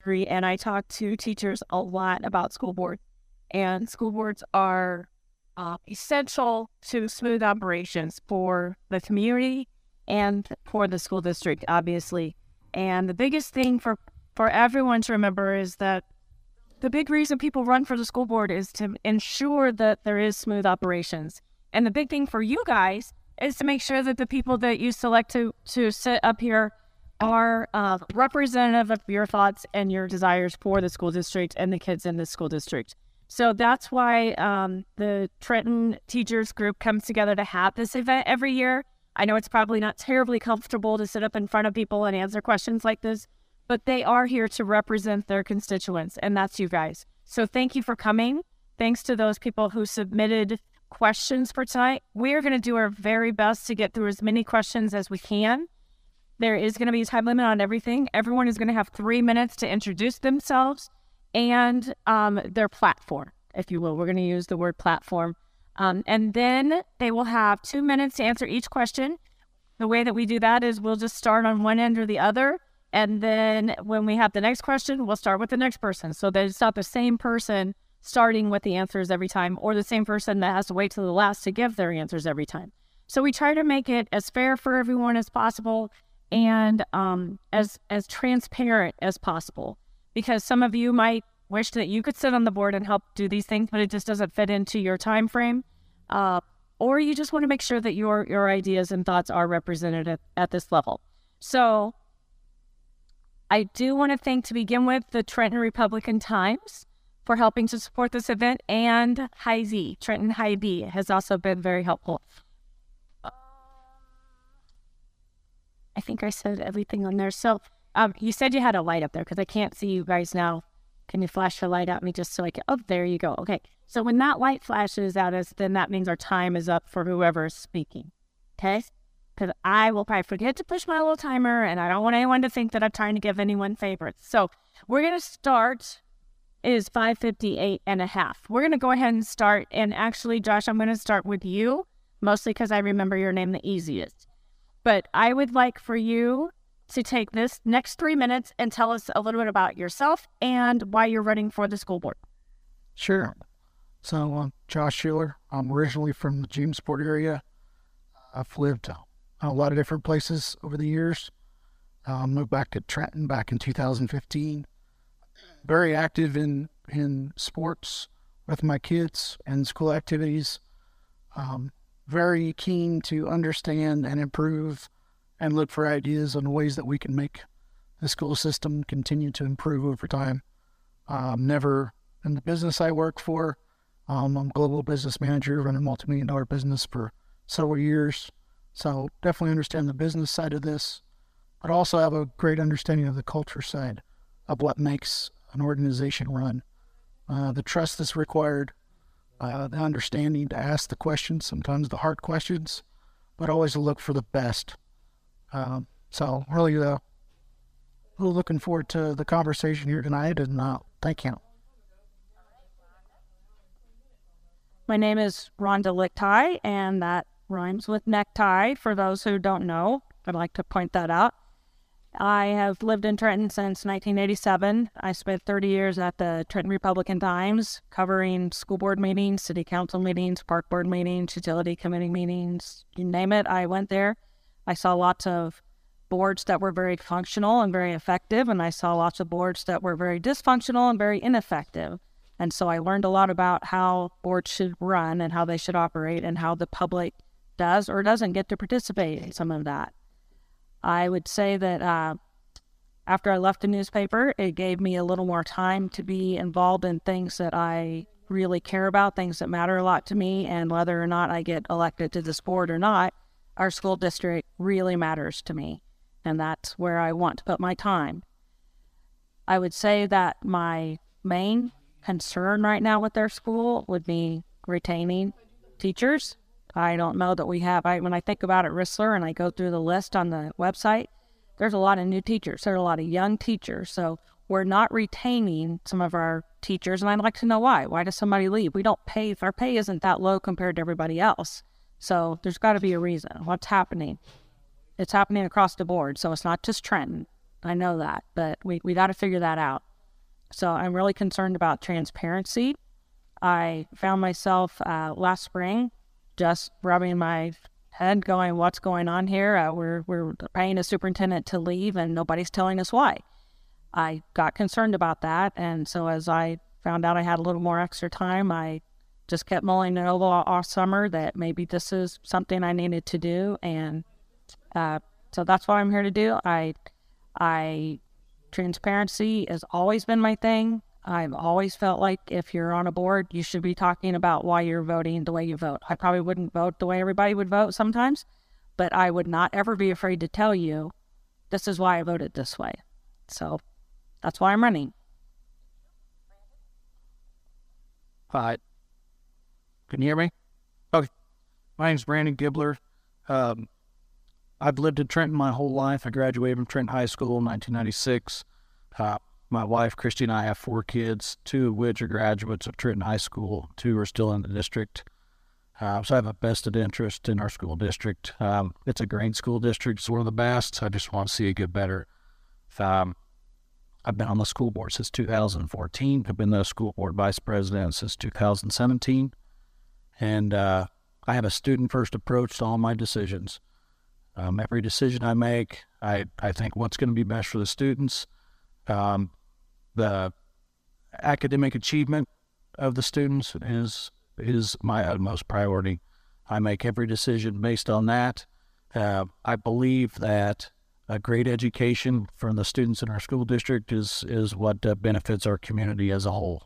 agree. And I talk to teachers a lot about school board. And school boards are essential to smooth operations for the community and for the school district, obviously. And the biggest thing for everyone to remember is that the big reason people run for the school board is to ensure that there is smooth operations. And the big thing for you guys is to make sure that the people that you select to sit up here are representative of your thoughts and your desires for the school district and the kids in the school district. So that's why the Trenton Teachers Group comes together to have this event every year. I know it's probably not terribly comfortable to sit up in front of people and answer questions like this, but they are here to represent their constituents, and that's you guys. So thank you for coming. Thanks to those people who submitted questions for tonight. We are going to do our very best to get through as many questions as we can. There is going to be a time limit on everything. Everyone is going to have 3 minutes to introduce themselves and their platform, if you will. We're going to use the word platform. And then they will have 2 minutes to answer each question. The way that we do that is we'll just start on one end or the other. And then when we have the next question, we'll start with the next person. So that it's not the same person starting with the answers every time, or the same person that has to wait till the last to give their answers every time. So we try to make it as fair for everyone as possible and as transparent as possible. Because some of you might wish that you could sit on the board and help do these things, but it just doesn't fit into your time frame. Or you just want to make sure that your ideas and thoughts are represented at this level. So I do want to thank, to begin with, the Trenton Republican Times for helping to support this event, and Hy-Vee, Trenton Hy-Vee has also been very helpful. I think I said everything on there. So you said you had a light up there because I can't see you guys now. Can you flash your light at me just so I can? Oh, there you go. Okay. So when that light flashes at us, then that means our time is up for whoever is speaking. Okay? Because I will probably forget to push my little timer, and I don't want anyone to think that I'm trying to give anyone favorites. So we're going to start. It is 5:58 and a half. We're going to go ahead and start. And actually, Josh, I'm going to start with you, mostly because I remember your name the easiest. But I would like for you to take this next 3 minutes and tell us a little bit about yourself and why you're running for the school board. Sure. So I'm Josh Schiller. I'm originally from the Jamesport area. I've lived a lot of different places over the years. Moved back to Trenton back in 2015. Very active in sports with my kids and school activities. Very keen to understand and improve and look for ideas on ways that we can make the school system continue to improve over time. Never in the business I work for. I'm a global business manager, running a multi-million-dollar business for several years. So definitely understand the business side of this, but also have a great understanding of the culture side of what makes an organization run. The trust that's required, the understanding to ask the questions, sometimes the hard questions, but always to look for the best. So really looking forward to the conversation here tonight, and thank you. My name is Rhonda Lichtai, and that rhymes with necktie. For those who don't know, I'd like to point that out. I have lived in Trenton since 1987. I spent 30 years at the Trenton Republican Times covering school board meetings, city council meetings, park board meetings, utility committee meetings, you name it, I went there. I saw lots of boards that were very functional and very effective, and I saw lots of boards that were very dysfunctional and very ineffective. And so I learned a lot about how boards should run and how they should operate and how the public does or doesn't get to participate in some of that. I would say that after I left the newspaper, it gave me a little more time to be involved in things that I really care about, things that matter a lot to me, and whether or not I get elected to this board or not, our school district really matters to me, and that's where I want to put my time. I would say that my main concern right now with their school would be retaining teachers. I don't know that we have, when I think about it, Rissler, and I go through the list on the website, there's a lot of new teachers. There are a lot of young teachers. So we're not retaining some of our teachers, and I'd like to know why. Why does somebody leave? We don't pay, our pay isn't that low compared to everybody else. So there's got to be a reason. What's happening? It's happening across the board. So it's not just Trenton. I know that, but we got to figure that out. So I'm really concerned about transparency. I found myself last spring just rubbing my head going, what's going on here? We're paying a superintendent to leave and nobody's telling us why. I got concerned about that. And so as I found out I had a little more extra time, I just kept mulling it over all summer that maybe this is something I needed to do. And so that's what I'm here to do. Transparency has always been my thing. I've always felt like if you're on a board, you should be talking about why you're voting the way you vote. I probably wouldn't vote the way everybody would vote sometimes, but I would not ever be afraid to tell you, this is why I voted this way. So that's why I'm running. Hi. Can you hear me? Okay. My name's Brandon Gibler. I've lived in Trenton my whole life. I graduated from Trenton High School in 1996. My wife, Christy, and I have 4 kids, 2 of which are graduates of Trenton High School. 2 are still in the district. So I have a vested interest in our school district. It's a great school district. It's one of the best. I just want to see it get better. I've been on the school board since 2014. I've been the school board vice president since 2017. And I have a student-first approach to all my decisions. Every decision I make, I think what's going to be best for the students. The academic achievement of the students is my utmost priority. I make every decision based on that. I believe that a great education for the students in our school district is what benefits our community as a whole.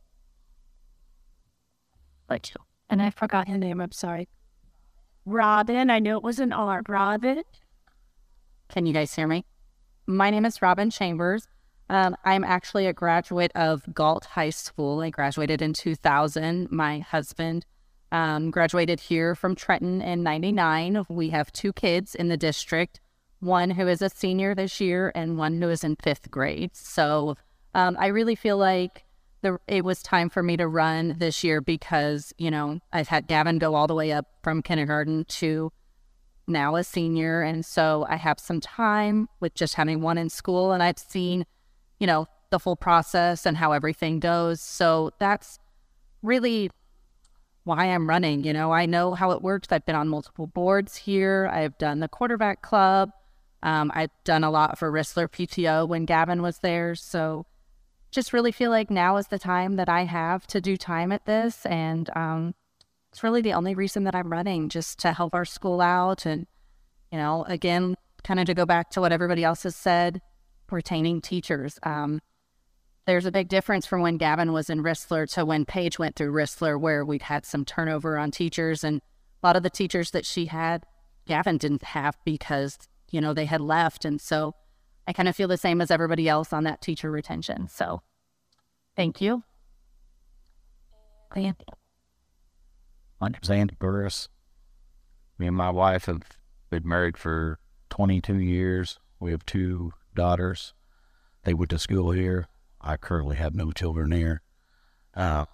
Thank you. And I forgot his name. I'm sorry. Robin. I knew it was an R. Robin. Can you guys hear me? My name is Robin Chambers. I'm actually a graduate of Galt High School. I graduated in 2000. My husband graduated here from Trenton in 99. We have 2 kids in the district, one who is a senior this year and one who is in 5th grade. So I really feel like it was time for me to run this year because, you know, I've had Gavin go all the way up from kindergarten to now a senior. And so I have some time with just having one in school, and I've seen, you know, the full process and how everything goes. So that's really why I'm running. You know, I know how it works. I've been on multiple boards here. I've done the quarterback club. I've done a lot for Rissler PTO when Gavin was there. So just really feel like now is the time that I have to do time at this. And it's really the only reason that I'm running, just to help our school out. And, you know, again, kind of to go back to what everybody else has said, retaining teachers. There's a big difference from when Gavin was in Rissler to when Paige went through Rissler, where we'd had some turnover on teachers. And a lot of the teachers that she had, Gavin didn't have because, you know, they had left. And so I kind of feel the same as everybody else on that teacher retention. So thank you. Andy. My name's Andy Burris. Me and my wife have been married for 22 years. We have 2 daughters. They went to school here. I currently have no children here. I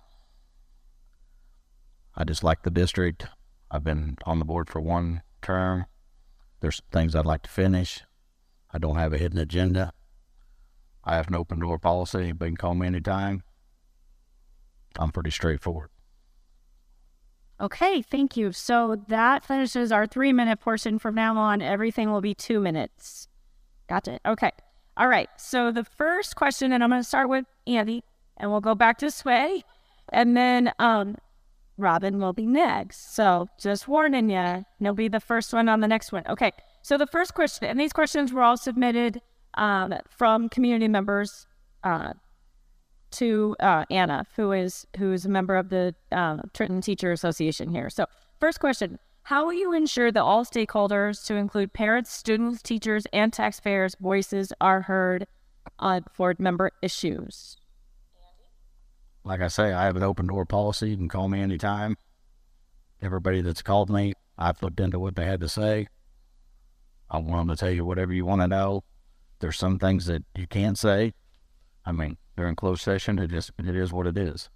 just like the district. I've been on the board for 1 term. There's things I'd like to finish. I don't have a hidden agenda. I have an open door policy. Anybody can call me anytime. I'm pretty straightforward. Okay, thank you. So that finishes our 3-minute portion. From now on, everything will be 2 minutes. Got it. Okay. All right. So the first question, and I'm going to start with Andy, and we'll go back to Sway, and then Robin will be next. So just warning you, you'll be the first one on the next one. Okay. So the first question, and these questions were all submitted from community members to Anna, who is a member of the Trenton Teacher Association here. So first question, how will you ensure that all stakeholders, to include parents, students, teachers, and taxpayers' voices are heard on board member issues? Like I say, I have an open door policy. You can call me anytime. Everybody that's called me, I've looked into what they had to say. I want them to tell you whatever you want to know. There's some things that you can't say. I mean, during closed session, it is what it is.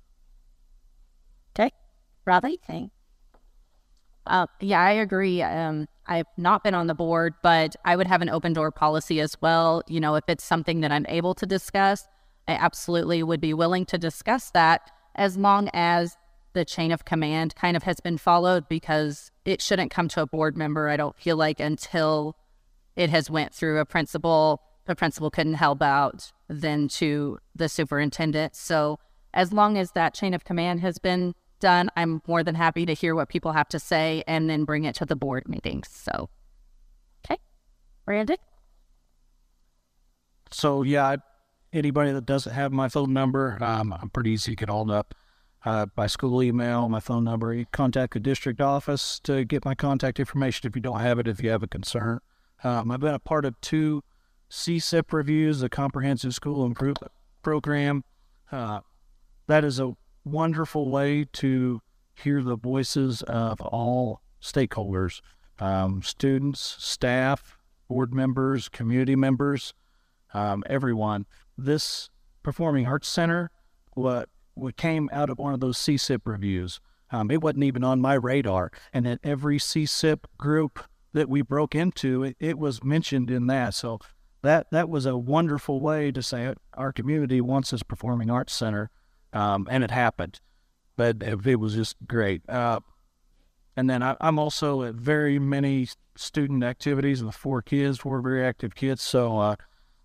Okay. Robin? Okay. Yeah, I agree. I've not been on the board, but I would have an open door policy as well. You know, if it's something that I'm able to discuss, I absolutely would be willing to discuss that as long as the chain of command kind of has been followed, because it shouldn't come to a board member, I don't feel like, until it has went through a principal. The principal couldn't help out, then to the superintendent. So as long as that chain of command has been done, I'm more than happy to hear what people have to say and then bring it to the board meetings. So, okay. Brandon? So, yeah, anybody that doesn't have my phone number, I'm pretty easy to get hold up by school email, my phone number. You contact the district office to get my contact information if you don't have it, if you have a concern. I've been a part of 2 CSIP reviews, the Comprehensive School Improvement Program. That is a wonderful way to hear the voices of all stakeholders, students, staff, board members, community members, everyone. This Performing Arts Center, what came out of one of those CSIP reviews, it wasn't even on my radar. And at every CSIP group that we broke into, it was mentioned in that. So that was a wonderful way to say our community wants this Performing Arts Center, and it happened. But it was just great. And then I'm also at very many student activities with 4 very active kids. So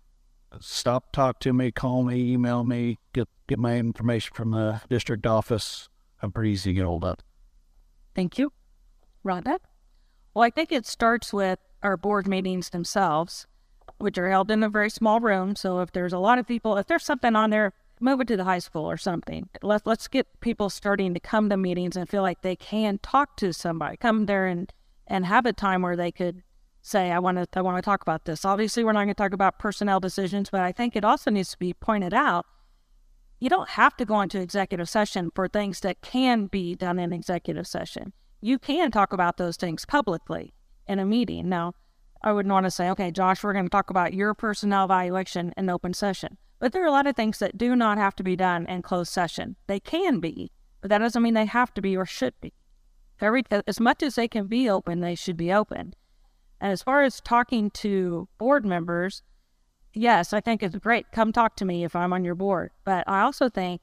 talk to me, call me, email me, get my information from the district office. I'm pretty easy to get hold of. Thank you. Rhonda? Well, I think it starts with our board meetings themselves, which are held in a very small room. So if there's a lot of people, if there's something on there, move it to the high school or something. Let's get people starting to come to meetings and feel like they can talk to somebody, come there and have a time where they could say, I want to talk about this. Obviously, we're not going to talk about personnel decisions, but I think it also needs to be pointed out, you don't have to go into executive session for things that can be done in executive session. You can talk about those things publicly in a meeting. Now, I wouldn't want to say, okay, Josh, we're going to talk about your personnel evaluation in open session. But there are a lot of things that do not have to be done in closed session. They can be, but that doesn't mean they have to be or should be. As much as they can be open, they should be open. And as far as talking to board members, yes, I think it's great. Come talk to me if I'm on your board. But I also think,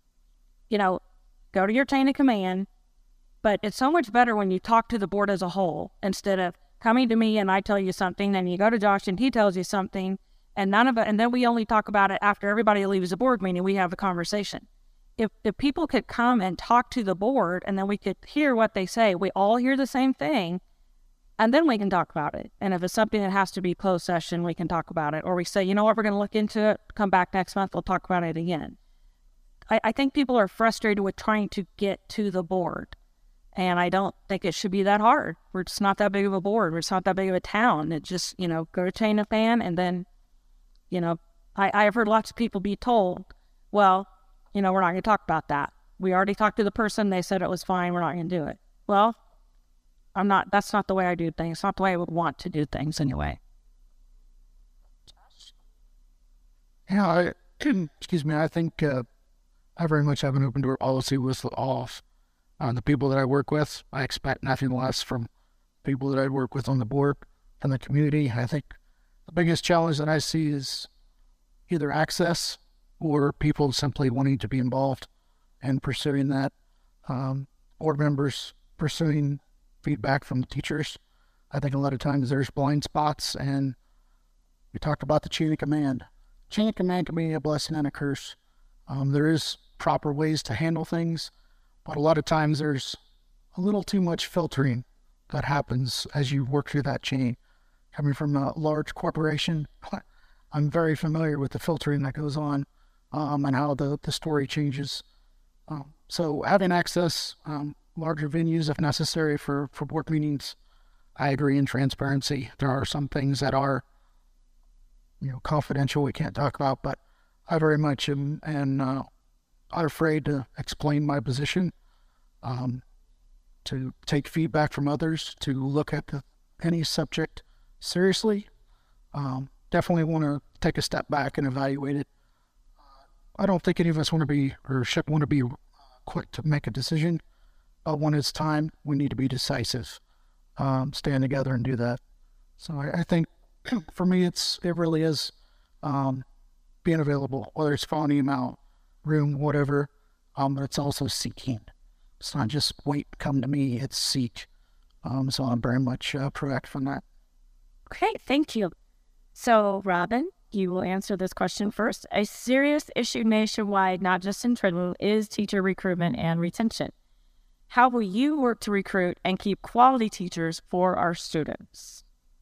go to your chain of command. But it's so much better when you talk to the board as a whole instead of coming to me and I tell you something, and you go to Josh and he tells you something, and then we only talk about it after everybody leaves the board meeting. We have a conversation. If people could come and talk to the board, and then we could hear what they say, we all hear the same thing, and then we can talk about it. And if it's something that has to be closed session, we can talk about it. Or we say, you know what, we're going to look into it, come back next month, we'll talk about it again. I think people are frustrated with trying to get to the board. And I don't think it should be that hard. We're just not that big of a board. We're just not that big of a town. It just, go to chain of command, and then, I've heard lots of people be told, well, we're not going to talk about that. We already talked to the person. They said it was fine. We're not going to do it. Well, that's not the way I do things. It's not the way I would want to do things anyway. Yeah, excuse me. I think I very much have an open door policy with all the people that I work with. I expect nothing less from people that I work with on the board and the community. I think the biggest challenge that I see is either access or people simply wanting to be involved and pursuing that. Board members pursuing feedback from the teachers. I think a lot of times there's blind spots, and we talked about the chain of command. Chain of command can be a blessing and a curse. There is proper ways to handle things, but a lot of times there's a little too much filtering that happens as you work through that chain. Coming from a large corporation, I'm very familiar with the filtering that goes on and how the story changes. So having access, larger venues if necessary for board meetings, I agree in transparency. There are some things that are, confidential we can't talk about, but I very much am not afraid to explain my position, to take feedback from others, to look at any subject seriously. Definitely want to take a step back and evaluate it. I don't think any of us want to be, or should want to be, quick to make a decision. But when it's time, we need to be decisive, stand together and do that. So I think for me, it really is being being available, whether it's phone, email, room, whatever. But it's also seeking. It's not just wait, come to me, it's seek. So I'm very much proactive on that. Okay, thank you. So, Robin, you will answer this question first. A serious issue nationwide, not just in Trenton, is teacher recruitment and retention. How will you work to recruit and keep quality teachers for our students?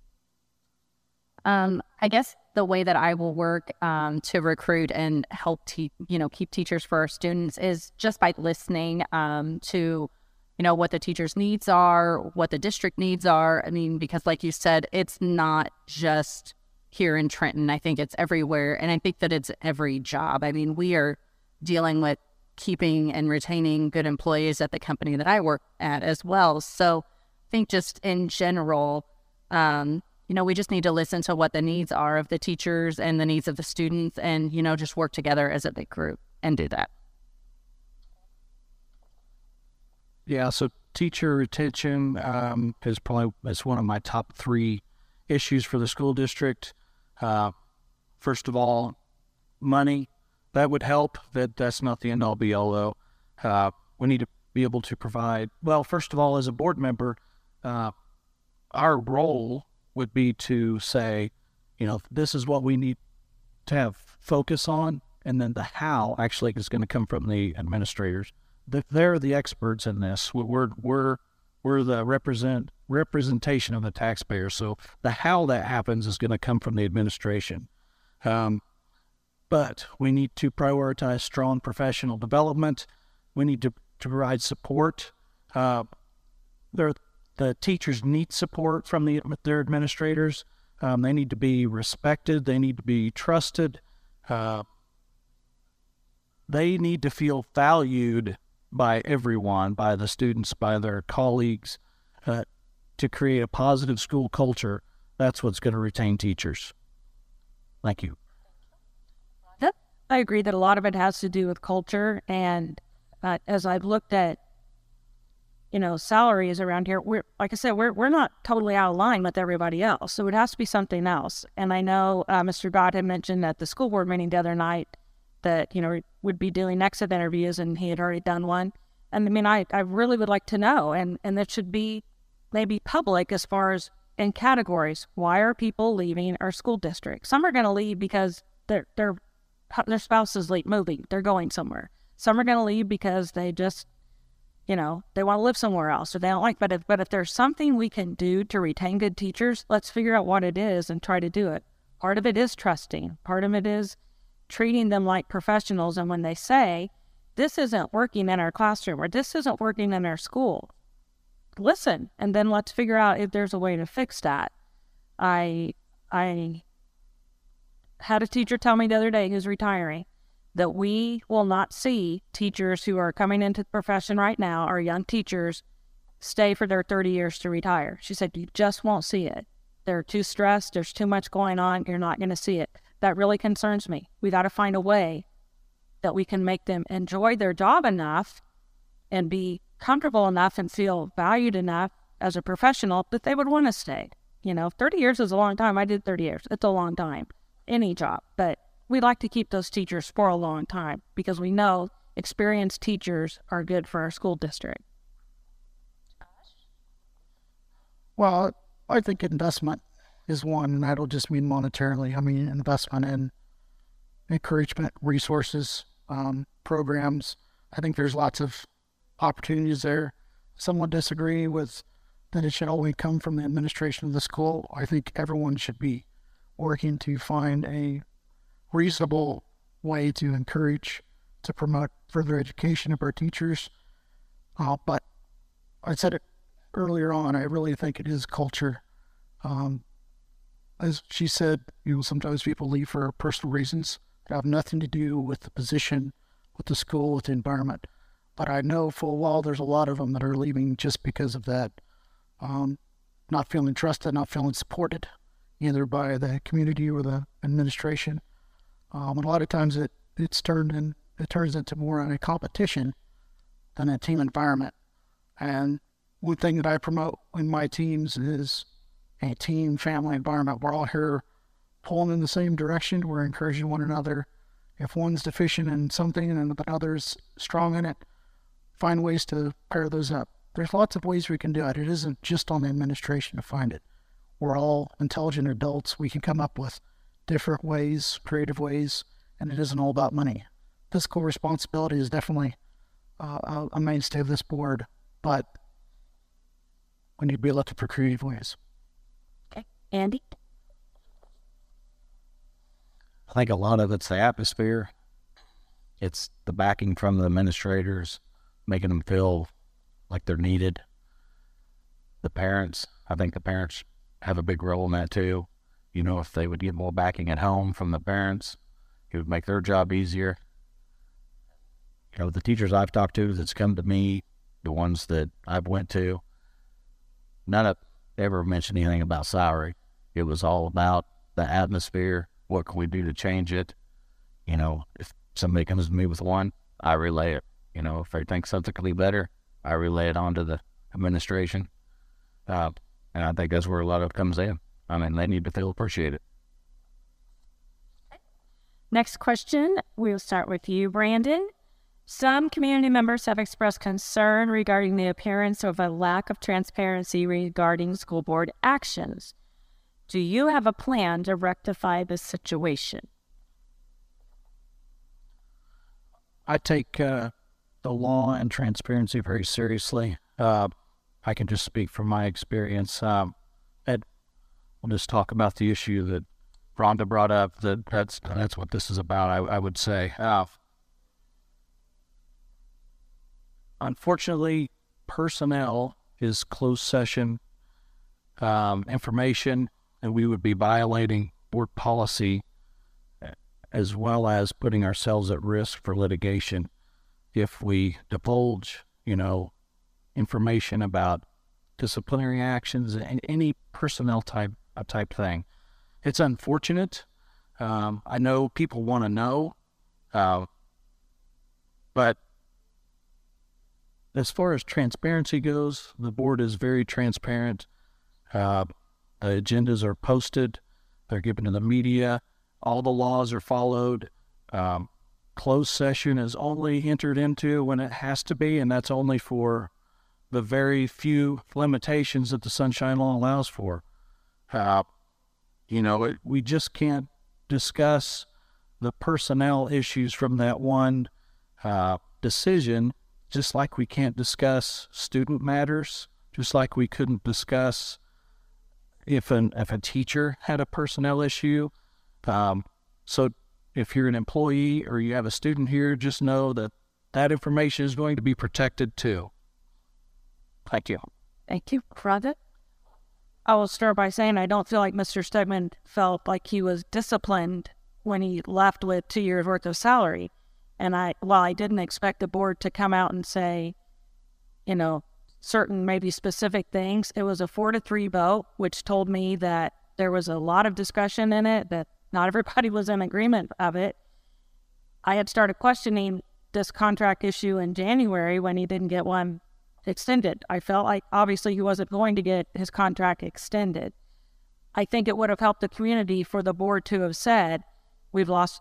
I guess the way that I will work to recruit and help keep teachers for our students is just by listening to what the teachers' needs are, what the district needs are. I mean, because like you said, it's not just here in Trenton. I think it's everywhere, and I think that it's every job. I mean, we are dealing with keeping and retaining good employees at the company that I work at as well. So I think just in general, we just need to listen to what the needs are of the teachers and the needs of the students, and, just work together as a big group and do that. Yeah, so teacher retention is one of my top 3 issues for the school district. First of all, money. That would help. That's not the end-all be-all, though. We need to be able to provide, well, first of all, as a board member, our role would be to say, this is what we need to have focus on, and then the how actually is going to come from the administrators. They're the experts in this. We're the representation of the taxpayer. So the how that happens is going to come from the administration. But we need to prioritize strong professional development. We need to provide support. The teachers need support from their administrators. They need to be respected. They need to be trusted. They need to feel valued by everyone, by the students, by their colleagues, to create a positive school culture. That's what's going to retain teachers. Thank you. I agree that a lot of it has to do with culture. And as I've looked at, salaries around here, we're not totally out of line with everybody else. So it has to be something else. And I know Mr. Dodd had mentioned at the school board meeting the other night that, would be doing exit interviews, and he had already done one. And I mean, I really would like to know, and that should be maybe public as far as in categories. Why are people leaving our school district? Some are going to leave because their spouse is moving. They're going somewhere. Some are going to leave because they just, they want to live somewhere else, or they don't like. But if there's something we can do to retain good teachers, let's figure out what it is and try to do it. Part of it is trusting. Part of it is treating them like professionals. And when they say, this isn't working in our classroom, or this isn't working in our school, listen, and then let's figure out if there's a way to fix that. I had a teacher tell me the other day who's retiring that we will not see teachers who are coming into the profession right now, our young teachers, stay for their 30 years to retire. She said, you just won't see it. They're too stressed. There's too much going on. You're not going to see it. That really concerns me. We got to find a way that we can make them enjoy their job enough and be comfortable enough and feel valued enough as a professional that they would want to stay. 30 years is a long time. I did 30 years. It's a long time. Any job. But we like to keep those teachers for a long time because we know experienced teachers are good for our school district. Well, I think investment is one, and I don't just mean monetarily. I mean investment in encouragement, resources, programs. I think there's lots of opportunities there. Someone disagree with that it should only come from the administration of the school. I think everyone should be working to find a reasonable way to encourage, to promote further education of our teachers. But I said it earlier on, I really think it is culture. As she said, sometimes people leave for personal reasons that have nothing to do with the position, with the school, with the environment. But I know full well there's a lot of them that are leaving just because of that. Not feeling trusted, not feeling supported, either by the community or the administration. And a lot of times it turns into more of a competition than a team environment. And one thing that I promote in my teams is a team family environment. We're all here pulling in the same direction. We're encouraging one another. If one's deficient in something and the other's strong in it, find ways to pair those up. There's lots of ways we can do it. It isn't just on the administration to find it. We're all intelligent adults. We can come up with different ways, creative ways, and it isn't all about money. Fiscal responsibility is definitely a mainstay of this board, but we need to be looking for creative ways. Okay. Andy? I think a lot of it's the atmosphere. It's the backing from the administrators, making them feel like they're needed. The parents, I think the parents have a big role in that too. You know, if they would get more backing at home from the parents, it would make their job easier. You know, the teachers I've talked to that's come to me, the ones that I've went to, none of ever mentioned anything about salary. It was all about the atmosphere. What can we do to change it? You know, if somebody comes to me with one, I relay it. You know, if they think something could be better, I relay it on to the administration. And I think that's where a lot of it comes in. I mean, they need to feel appreciated. Next question, we'll start with you, Brandon. Some community members have expressed concern regarding the appearance of a lack of transparency regarding school board actions. Do you have a plan to rectify this situation? I take the law and transparency very seriously. I can just speak from my experience. We'll just talk about the issue that Rhonda brought up. That's what this is about, I would say. Unfortunately, personnel is closed session information, and we would be violating board policy as well as putting ourselves at risk for litigation if we divulge, information about disciplinary actions and any personnel type thing. It's unfortunate. I know people want to know, but as far as transparency goes, the board is very transparent. The agendas are posted. They're given to the media. All the laws are followed. Closed session is only entered into when it has to be, and that's only for the very few limitations that the Sunshine Law allows for. We just can't discuss the personnel issues from that one decision, just like we can't discuss student matters, just like we couldn't discuss if a teacher had a personnel issue. So if you're an employee or you have a student here, just know that information is going to be protected too. Thank you. Thank you. Rhonda? I will start by saying I don't feel like Mr. Stegman felt like he was disciplined when he left with 2 years worth of salary. And while I didn't expect the board to come out and say, certain maybe specific things, it was a 4-3 vote, which told me that there was a lot of discussion in it, that not everybody was in agreement of it. I had started questioning this contract issue in January when he didn't get one extended. I felt like obviously he wasn't going to get his contract extended. I think it would have helped the community for the board to have said, we've lost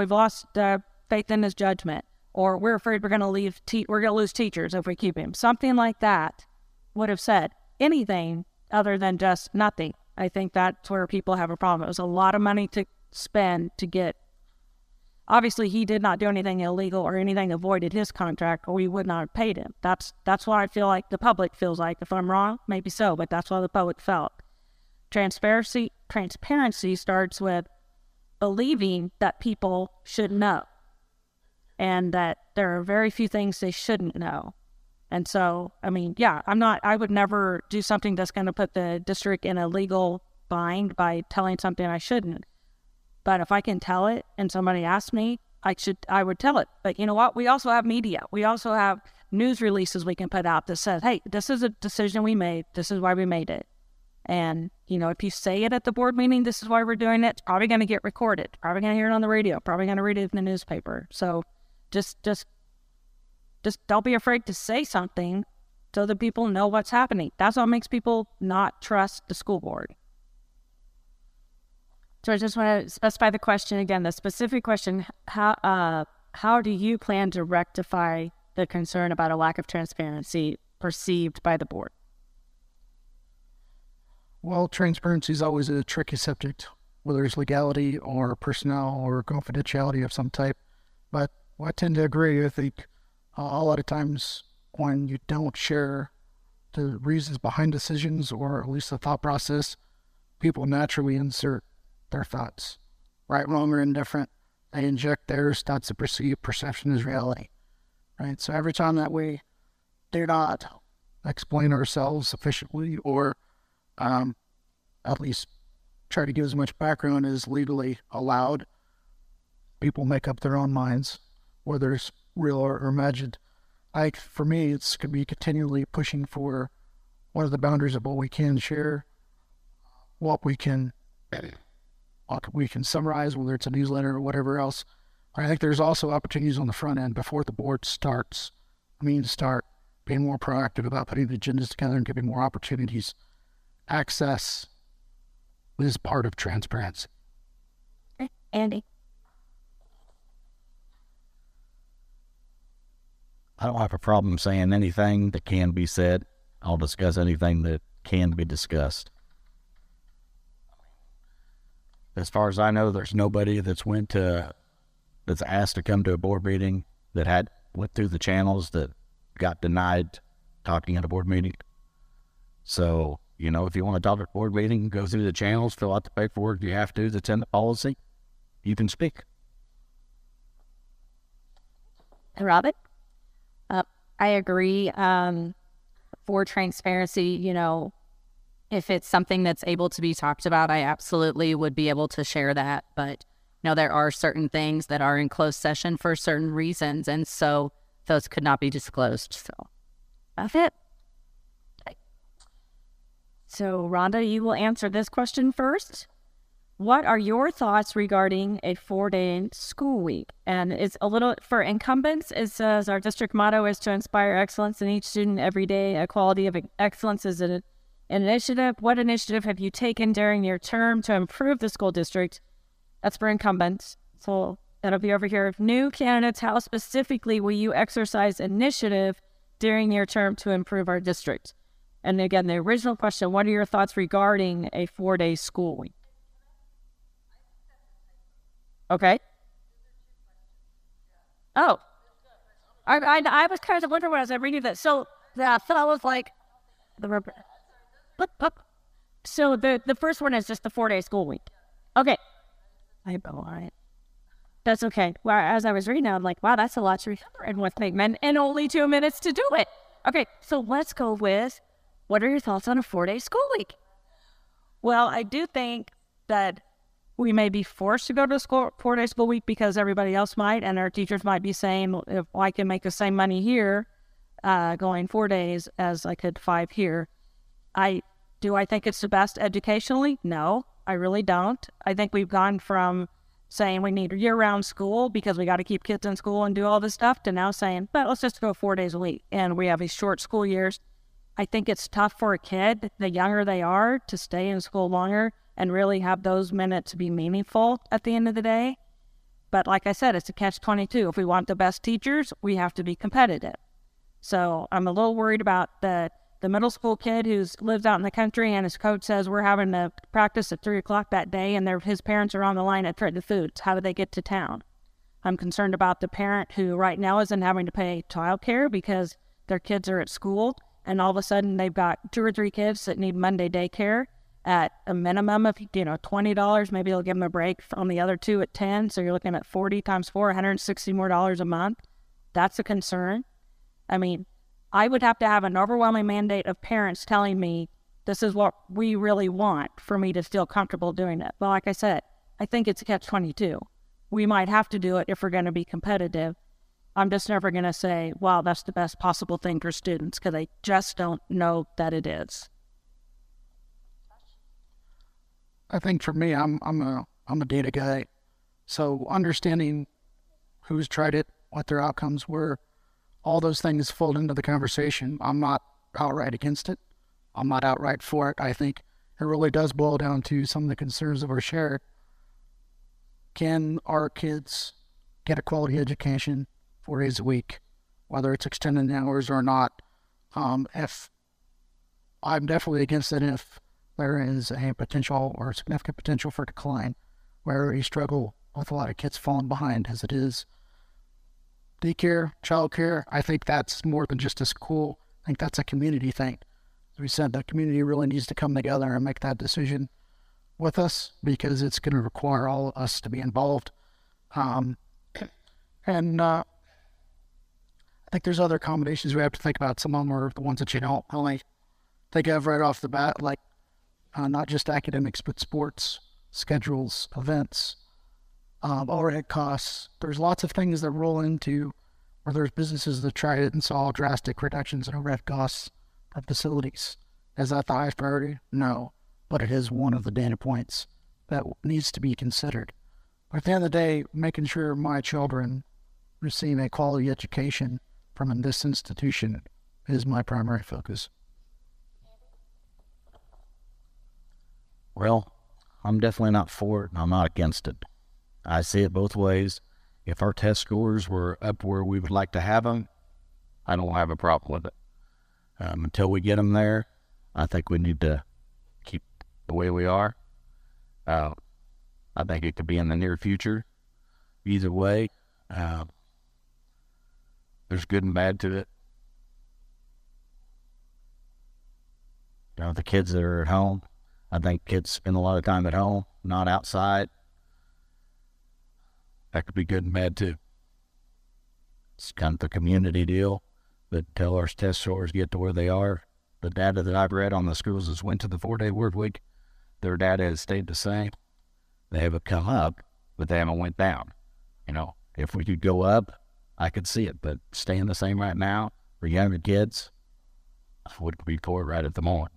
faith in his judgment, or we're afraid we're going to lose teachers if we keep him. Something like that would have said anything other than just nothing. I think that's where people have a problem. It was a lot of money to spend to get. Obviously, he did not do anything illegal or anything that voided his contract, or we would not have paid him. That's what I feel like the public feels like. If I'm wrong, maybe so, but that's what the public felt. Transparency starts with believing that people should know, and that there are very few things they shouldn't know. And so, I would never do something that's going to put the district in a legal bind by telling something I shouldn't. But if I can tell it and somebody asks me, I would tell it. But you know what? We also have media. We also have news releases we can put out that says, hey, this is a decision we made. This is why we made it. And, if you say it at the board meeting, this is why we're doing it, it's probably going to get recorded. Probably going to hear it on the radio. Probably going to read it in the newspaper. So just don't be afraid to say something so that people know what's happening. That's what makes people not trust the school board. So I just want to specify the question again, the specific question, how do you plan to rectify the concern about a lack of transparency perceived by the board? Well, transparency is always a tricky subject, whether it's legality or personnel or confidentiality of some type. But I tend to agree. I think a lot of times when you don't share the reasons behind decisions, or at least the thought process, people naturally insert their thoughts, right, wrong, or indifferent. They inject theirs, thoughts of perception as reality, right? So every time that we do not explain ourselves sufficiently, or at least try to give as much background as legally allowed, people make up their own minds, whether it's real or imagined. For me, it's going to be continually pushing for what are the boundaries of what we can share, what we can summarize, whether it's a newsletter or whatever else. I think there's also opportunities on the front end before the board starts. Start being more proactive about putting the agendas together and giving more opportunities. Access is part of transparency. Okay. Andy? I don't have a problem saying anything that can be said. I'll discuss anything that can be discussed. As far as I know, there's nobody that's asked to come to a board meeting that went through the channels that got denied talking at a board meeting. So, if you want to talk at a board meeting, go through the channels, fill out the paperwork you have to attend the policy, you can speak. Robin? I agree. For transparency, if it's something that's able to be talked about, I absolutely would be able to share that. But, there are certain things that are in closed session for certain reasons, and so those could not be disclosed. So that's it. Okay. So, Rhonda, you will answer this question first. What are your thoughts regarding a 4-day school week? And it's a little, for incumbents, it says our district motto is to inspire excellence in each student every day. A quality of excellence is an initiative. What initiative have you taken during your term to improve the school district? That's for incumbents. So that'll be over here. New candidates, how specifically will you exercise initiative during your term to improve our district? And again, the original question, what are your thoughts regarding a 4-day school week? Okay. Oh, I was kind of wondering when I was reading that. So I was like, so the first one is just the 4-day school week. Okay. All right. That's okay. Well, as I was reading, I'm like, wow, that's a lot to remember in 1 thing, and only 2 minutes to do it. Okay, so let's go with, what are your thoughts on a 4-day school week? Well, I do think that we may be forced to go to a 4-day school week because everybody else might, and our teachers might be saying, if I can make the same money here going 4 days as I could 5 here. Do I think it's the best educationally? No, I really don't. I think we've gone from saying we need year-round school because we got to keep kids in school and do all this stuff to now saying, but let's just go 4 days a week. And we have these short school years. I think it's tough for a kid, the younger they are, to stay in school longer and really have those minutes be meaningful at the end of the day. But like I said, it's a catch-22. If we want the best teachers, we have to be competitive. So I'm a little worried about the middle school kid who lives out in the country and his coach says we're having to practice at 3 o'clock that day and his parents are on the line at Trenton Foods. How do they get to town? I'm concerned about the parent who right now isn't having to pay childcare because their kids are at school and all of a sudden they've got 2 or 3 kids that need Monday daycare at a minimum of $20. Maybe they'll give them a break on the other 2 at 10. So you're looking at 40 times 4, $160 more a month. That's a concern. I mean, I would have to have an overwhelming mandate of parents telling me this is what we really want for me to feel comfortable doing it. But like I said, I think it's a catch-22. We might have to do it if we're going to be competitive. I'm just never going to say, wow, that's the best possible thing for students because I just don't know that it is. I think for me, I'm a data guy. So understanding who's tried it, what their outcomes were, all those things fold into the conversation. I'm not outright against it. I'm not outright for it. I think it really does boil down to some of the concerns that were shared. can our kids get a quality education 4 days a week, whether it's extended hours or not? If I'm definitely against it if there is a potential or significant potential for decline, where we struggle with a lot of kids falling behind as it is. Daycare, childcare, I think that's more than just a school. I think that's a community thing. As we said, the community really needs to come together and make that decision with us, because it's going to require all of us to be involved. I think there's other accommodations we have to think about. Some of them are the ones that you don't only think of right off the bat, like not just academics, but sports, schedules, events, overhead costs. There's lots of things that roll into where there's businesses that try to install drastic reductions in overhead costs of facilities. Is that the highest priority? No, but it is one of the data points that needs to be considered. But at the end of the day, making sure my children receive a quality education from this institution is my primary focus. Well, I'm definitely not for it, and I'm not against it. I see it both ways. If our test scores were up where we would like to have them, I don't have a problem with it. Until we get them there, I think we need to keep the way we are. I think it could be in the near future. Either way, there's good and bad to it. The kids that are at home, I think kids spend a lot of time at home, not outside. That could be good and bad too. It's kind of the community deal, that until our test scores get to where they are, the data that I've read on the schools that went to the 4-day work week, their data has stayed the same. They haven't come up, but they haven't went down. If we could go up, I could see it, but staying the same right now for younger kids, I wouldn't be for it right at the moment.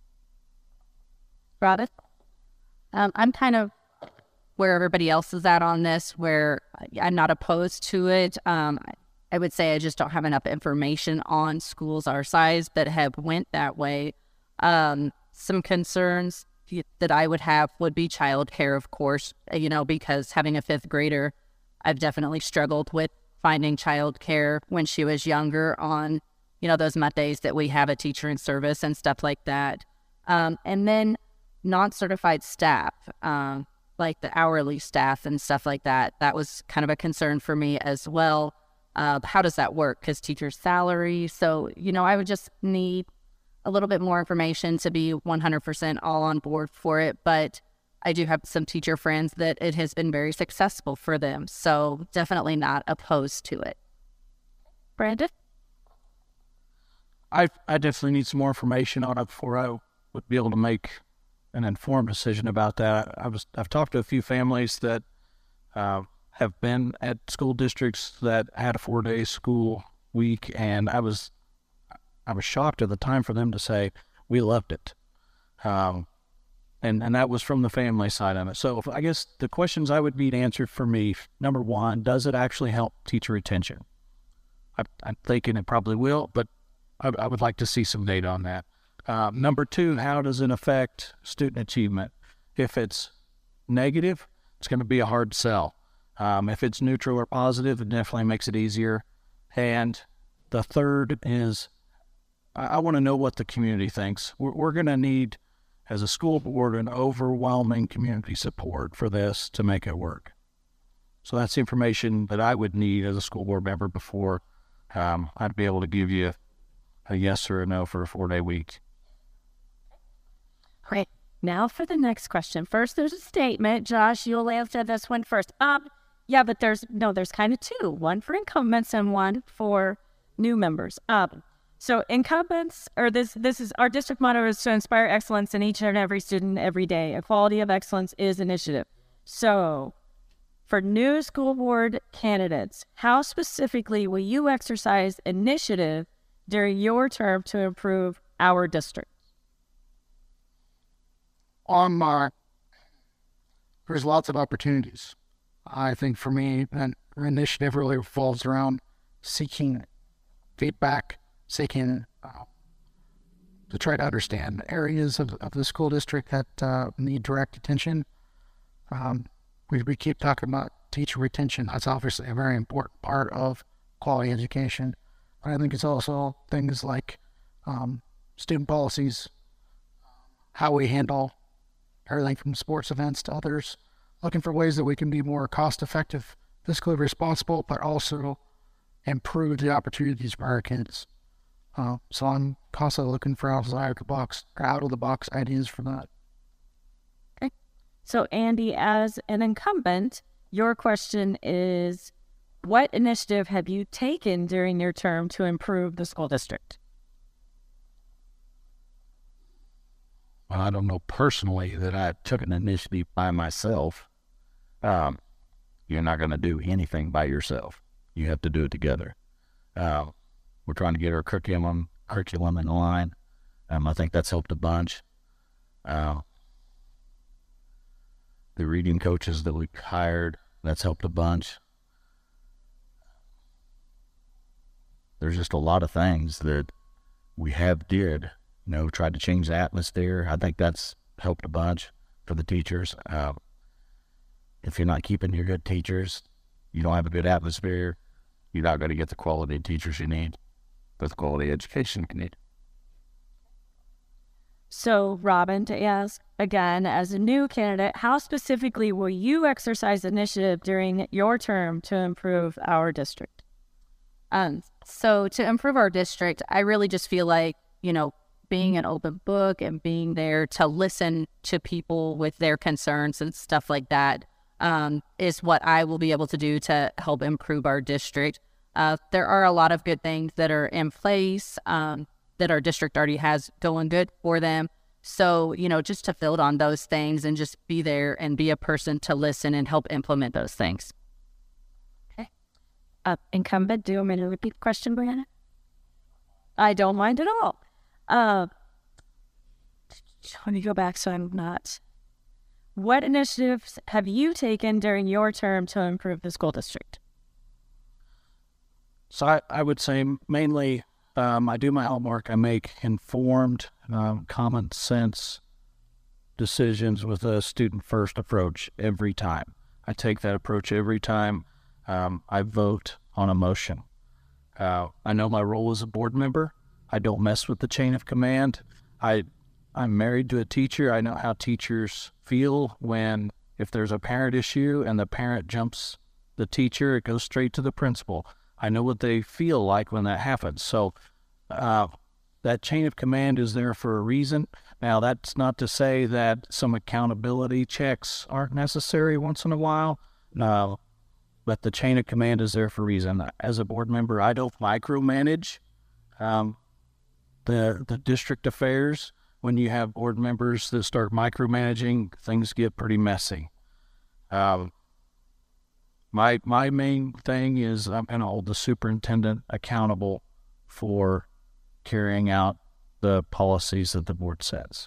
Robin? I'm kind of where everybody else is at on this, where I'm not opposed to it. I would say I just don't have enough information on schools our size that have went that way. Some concerns that I would have would be childcare, of course, because having a 5th grader, I've definitely struggled with finding childcare when she was younger on, those Mondays that we have a teacher in service and stuff like that. And then non-certified staff, like the hourly staff and stuff like that. That was kind of a concern for me as well. How does that work? Because teacher's salary. So, I would just need a little bit more information to be 100% all on board for it. But I do have some teacher friends that it has been very successful for them. So definitely not opposed to it. Brandon? I definitely need some more information on it before I would be able to make an informed decision about that. I've talked to a few families that have been at school districts that had a 4-day school week, and I was shocked at the time for them to say, we loved it. And that was from the family side of it. So I guess the questions I would need answered for me, number one, does it actually help teacher retention? I'm thinking it probably will, but I would like to see some data on that. Number two, how does it affect student achievement? If it's negative, it's going to be a hard sell. If it's neutral or positive, it definitely makes it easier. And the third is, I want to know what the community thinks. We're going to need, as a school board, an overwhelming community support for this to make it work. So that's the information that I would need as a school board member before I'd be able to give you a yes or a no for a 4-day week. Great. Now for the next question. First, there's a statement. Josh, you'll answer this one first. Yeah, but there's kind of two. One for incumbents and one for new members. So incumbents, or this is our district motto, is to inspire excellence in each and every student every day. Equality of excellence is initiative. So for new school board candidates, how specifically will you exercise initiative during your term to improve our district? There's lots of opportunities. I think for me, an initiative really revolves around seeking feedback, seeking to try to understand areas of the school district that need direct attention. we keep talking about teacher retention. That's obviously a very important part of quality education. But I think it's also things like student policies, how we handle everything from sports events to others, looking for ways that we can be more cost-effective, fiscally responsible, but also improve the opportunities for our kids. So I'm constantly looking for out-of-the-box ideas for that. Okay. So Andy, as an incumbent, your question is, what initiative have you taken during your term to improve the school district? Well, I don't know personally that I took an initiative by myself. You're not going to do anything by yourself. You have to do it together. We're trying to get our curriculum in line. I think that's helped a bunch. The reading coaches that we hired, that's helped a bunch. There's just a lot of things that we did. Tried to change the atmosphere. I think that's helped a bunch for the teachers. If you're not keeping your good teachers, you don't have a good atmosphere, you're not going to get the quality of teachers you need, the quality education you need. So, Robin, to ask again, as a new candidate, how specifically will you exercise initiative during your term to improve our district? So to improve our district, I really just feel like, being an open book and being there to listen to people with their concerns and stuff like that is what I will be able to do to help improve our district. There are a lot of good things that are in place that our district already has going good for them. So, just to build on those things and just be there and be a person to listen and help implement those things. Okay. Incumbent, do you want me to repeat the question, Brianna? I don't mind at all. Let me go back so I'm not. What initiatives have you taken during your term to improve the school district? So I would say mainly I do my homework. I make informed, common sense decisions with a student-first approach every time. I take that approach every time. I vote on a motion. I know my role as a board member. I don't mess with the chain of command. I'm married to a teacher. I know how teachers feel if there's a parent issue and the parent jumps the teacher, it goes straight to the principal. I know what they feel like when that happens. So that chain of command is there for a reason. Now, that's not to say that some accountability checks aren't necessary once in a while. No, but the chain of command is there for a reason. As a board member, I don't micromanage the district affairs. When you have board members that start micromanaging, things get pretty messy. My main thing is I'm going to hold the superintendent accountable for carrying out the policies that the board sets.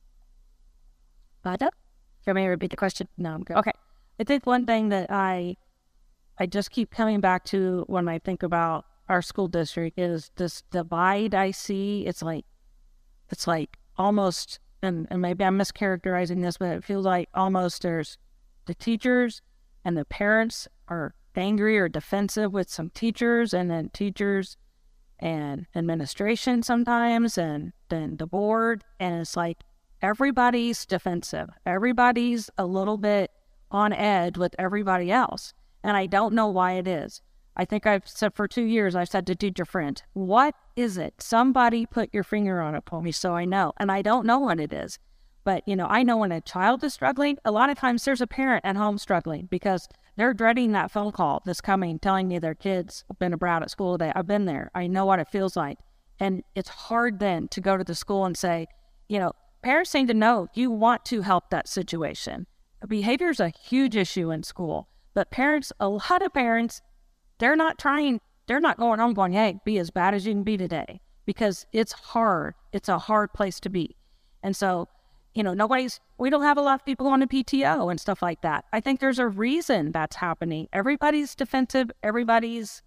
Vada? You want me to repeat the question? No, I'm good. Okay. I think one thing that I just keep coming back to when I think about our school district is this divide I see. It's like almost, and maybe I'm mischaracterizing this, but it feels like almost there's the teachers and the parents are angry or defensive with some teachers, and then teachers and administration sometimes, and then the board, and it's like everybody's defensive. Everybody's a little bit on edge with everybody else, and I don't know why it is. I think I've said for 2 years, I've said to teacher friends, what is it? Somebody put your finger on it for me so I know. And I don't know what it is. But, I know when a child is struggling, a lot of times there's a parent at home struggling because they're dreading that phone call that's coming, telling me their kid's been abroad at school today. I've been there. I know what it feels like. And it's hard then to go to the school and say, parents need to know you want to help that situation. Behavior is a huge issue in school. But a lot of parents, they're not going home going, hey, be as bad as you can be today, because it's hard. It's a hard place to be. And so, we don't have a lot of people on a PTO and stuff like that. I think there's a reason that's happening. Everybody's defensive. Everybody's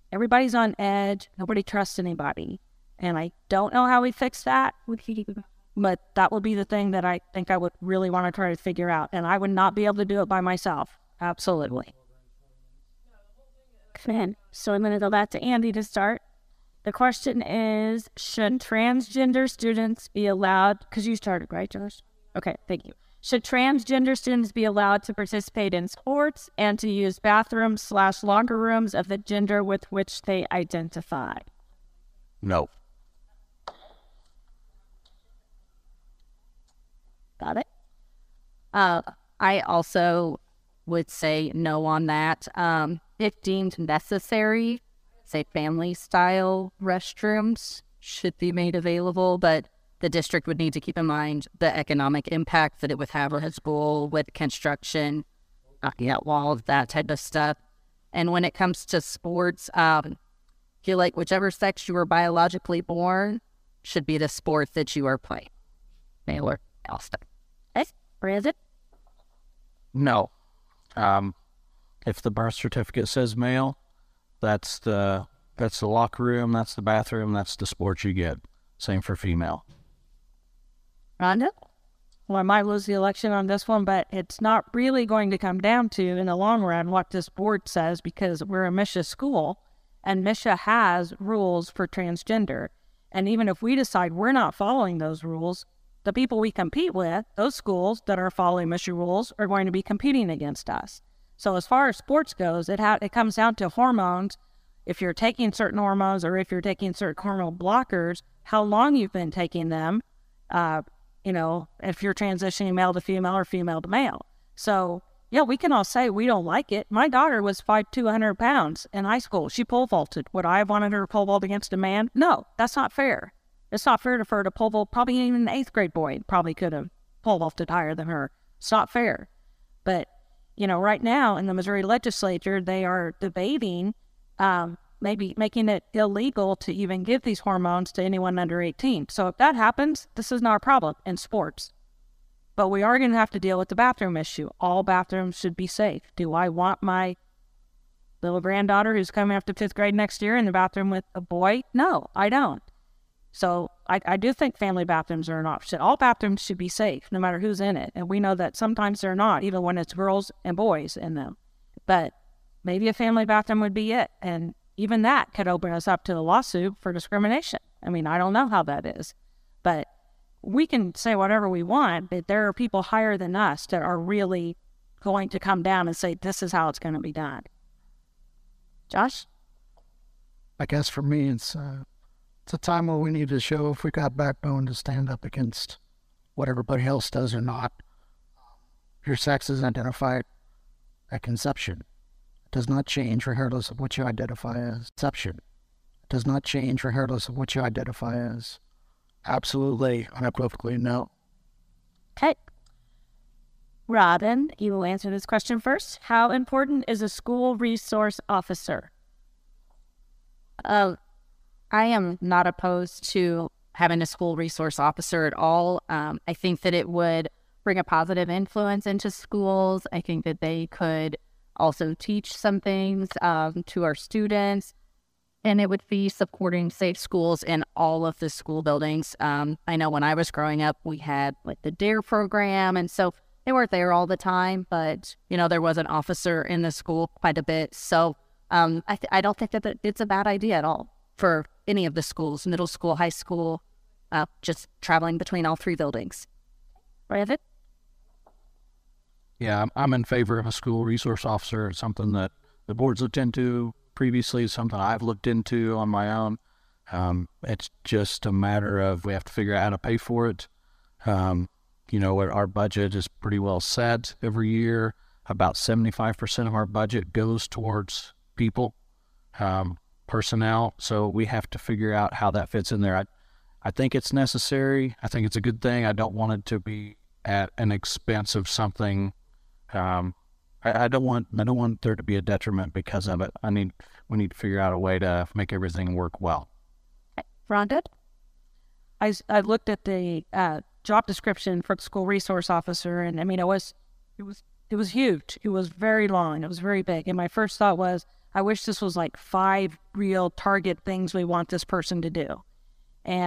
on edge. Nobody trusts anybody. And I don't know how we fix that. But that would be the thing that I think I would really want to try to figure out. And I would not be able to do it by myself. Absolutely. Okay, so I'm going to go back to Andy to start. The question is, should transgender students be allowed, because you started, right, Josh? Okay, thank you. Should transgender students be allowed to participate in sports and to use bathrooms/locker rooms of the gender with which they identify? No. Got it? I also would say no on that. If deemed necessary, say family-style restrooms should be made available, but the district would need to keep in mind the economic impact that it would have on a school with construction, knocking out walls, that type of stuff. And when it comes to sports, feel like whichever sex you were biologically born should be the sport that you are playing. Male or female. Brandon? No. If the birth certificate says male, that's the locker room, that's the bathroom, that's the sport you get. Same for female. Rhonda? Well, I might lose the election on this one, but it's not really going to come down to, in the long run, what this board says, because we're a MSHA school, and MSHA has rules for transgender. And even if we decide we're not following those rules, the people we compete with, those schools that are following MSHA rules, are going to be competing against us. So as far as sports goes, it comes down to hormones. If you're taking certain hormones or if you're taking certain hormone blockers, how long you've been taking them, if you're transitioning male to female or female to male. So, yeah, we can all say we don't like it. My daughter was 5'2", 100 pounds in high school. She pole vaulted. Would I have wanted her to pole vault against a man? No, that's not fair. It's not fair for her to pole vault. Probably even an 8th grade boy probably could have pole vaulted higher than her. It's not fair. But, right now in the Missouri legislature, they are debating maybe making it illegal to even give these hormones to anyone under 18. So if that happens, this is not a problem in sports. But we are going to have to deal with the bathroom issue. All bathrooms should be safe. Do I want my little granddaughter who's coming up to 5th grade next year in the bathroom with a boy? No, I don't. So I do think family bathrooms are an option. All bathrooms should be safe, no matter who's in it. And we know that sometimes they're not, even when it's girls and boys in them. But maybe a family bathroom would be it. And even that could open us up to a lawsuit for discrimination. I mean, I don't know how that is. But we can say whatever we want, but there are people higher than us that are really going to come down and say, this is how it's going to be done. Josh? I guess for me, it's a time where we need to show if we got backbone to stand up against what everybody else does or not. Your sex is identified at conception. It does not change regardless of what you identify as. Conception. It does not change regardless of what you identify as. Absolutely, unequivocally, no. Okay. Robin, you will answer this question first. How important is a school resource officer? I am not opposed to having a school resource officer at all. I think that it would bring a positive influence into schools. I think that they could also teach some things to our students, and it would be supporting safe schools in all of the school buildings. I know when I was growing up, we had like the DARE program, and so they weren't there all the time, but there was an officer in the school quite a bit. So I don't think that it's a bad idea at all for any of the schools, middle school, high school, just traveling between all 3 buildings. Brandon? Yeah, I'm in favor of a school resource officer. It's something that the board's looked into previously, something I've looked into on my own. It's just a matter of we have to figure out how to pay for it. Our budget is pretty well set every year. About 75% of our budget goes towards people, personnel. So we have to figure out how that fits in there. I think it's necessary. I think it's a good thing. I don't want it to be at an expense of something. I don't want there to be a detriment because of it. We need to figure out a way to make everything work well. Rhonda? I looked at the job description for the school resource officer, and it was huge. It was very long. It was very big. And my first thought was, I wish this was like 5 real target things we want this person to do. And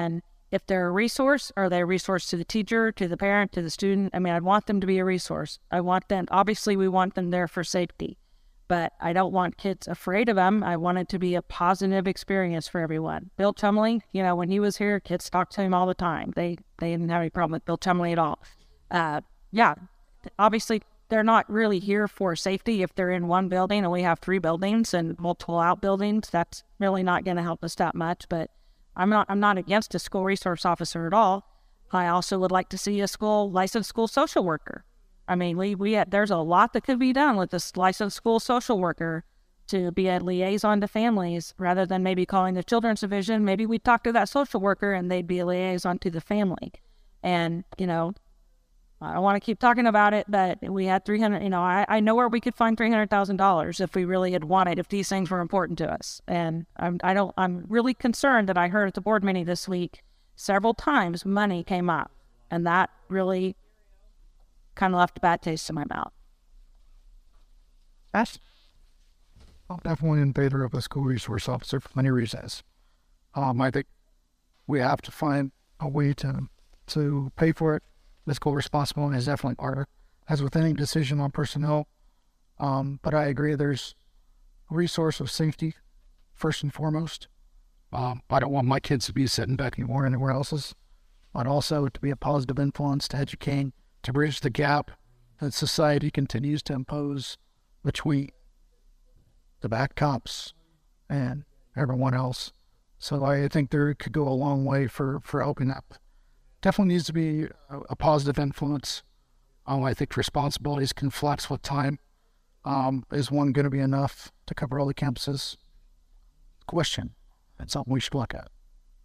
if they're a resource, are they a resource to the teacher, to the parent, to the student? I mean, I want them to be a resource. I want them, obviously we want them there for safety, but I don't want kids afraid of them. I want it to be a positive experience for everyone. Bill Chumley, you know, when he was here, kids talked to him all the time. They didn't have any problem with Bill Chumley at all. Yeah, obviously they're not really here for safety. If they're in one building and we have 3 buildings and multiple outbuildings, that's really not going to help us that much. But I'm not against a school resource officer at all. I also would like to see a licensed school social worker. I mean, there's a lot that could be done with this licensed school social worker to be a liaison to families rather than maybe calling the children's division. Maybe we'd talk to that social worker and they'd be a liaison to the family. And, you know, I don't want to keep talking about it, but we had 300, you know, I know where we could find $300,000 if we really had wanted, if these things were important to us. And I'm really concerned that I heard at the board meeting this week, several times money came up, and that really kind of left a bad taste in my mouth. I'm definitely in favor of a school resource officer for many reasons. I think we have to find a way to pay for it. Fiscal responsibility is definitely part of it, as with any decision on personnel. But I agree there's a resource of safety, first and foremost. I don't want my kids to be sitting back anywhere else's, but also to be a positive influence to educate, to bridge the gap that society continues to impose between the bad cops and everyone else. So I think there could go a long way for helping that. Definitely needs to be a positive influence. I think responsibilities can flex with time. Is one going to be enough to cover all the campuses? Question. That's something we should look at.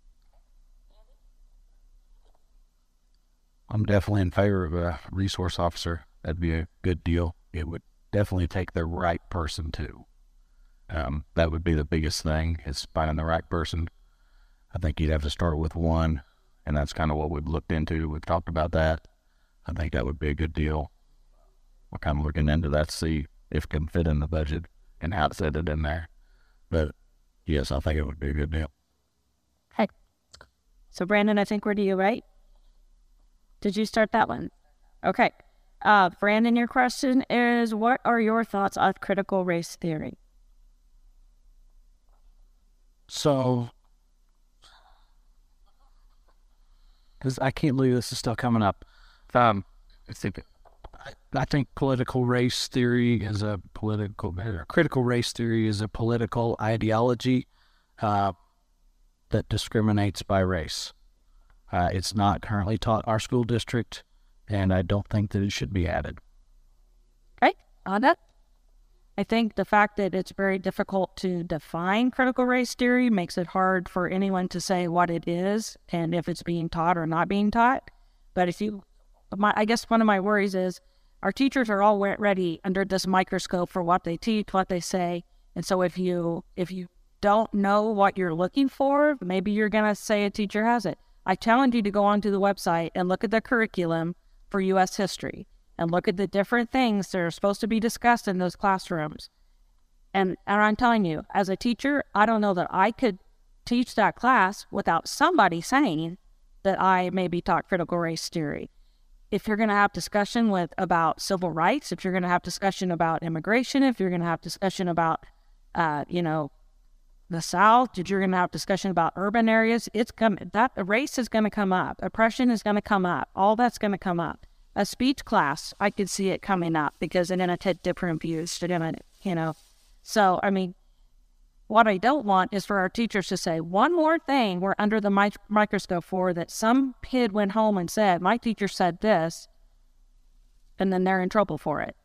I'm definitely in favor of a resource officer. That'd be a good deal. It would definitely take the right person too. That would be the biggest thing, is finding the right person. I think you'd have to start with one, and that's kind of what we've looked into. We've talked about that. I think that would be a good deal. We're kind of looking into that to see if it can fit in the budget and how to fit it in there. But yes, I think it would be a good deal. Okay. So Brandon, I think we're to you, right? Did you start that one? Okay. Brandon, your question is, what are your thoughts on critical race theory? So, because I can't believe this is still coming up. I think political race theory is critical race theory is a political ideology that discriminates by race. It's not currently taught in our school district, and I don't think that it should be added. Okay, Anna? I think the fact that it's very difficult to define critical race theory makes it hard for anyone to say what it is and if it's being taught or not being taught. But I guess one of my worries is our teachers are all ready under this microscope for what they teach, what they say. And so if you don't know what you're looking for, maybe you're going to say a teacher has it. I challenge you to go onto the website and look at the curriculum for U.S. history and look at the different things that are supposed to be discussed in those classrooms. And I'm telling you, as a teacher, I don't know that I could teach that class without somebody saying that I maybe taught critical race theory. If you're going to have discussion about civil rights, if you're going to have discussion about immigration, if you're going to have discussion about, the South, if you're going to have discussion about urban areas, race is going to come up. Oppression is going to come up. All that's going to come up. A speech class, I could see it coming up because they're going to take different views. So, I mean, what I don't want is for our teachers to say one more thing we're under the microscope for that some kid went home and said, my teacher said this, and then they're in trouble for it.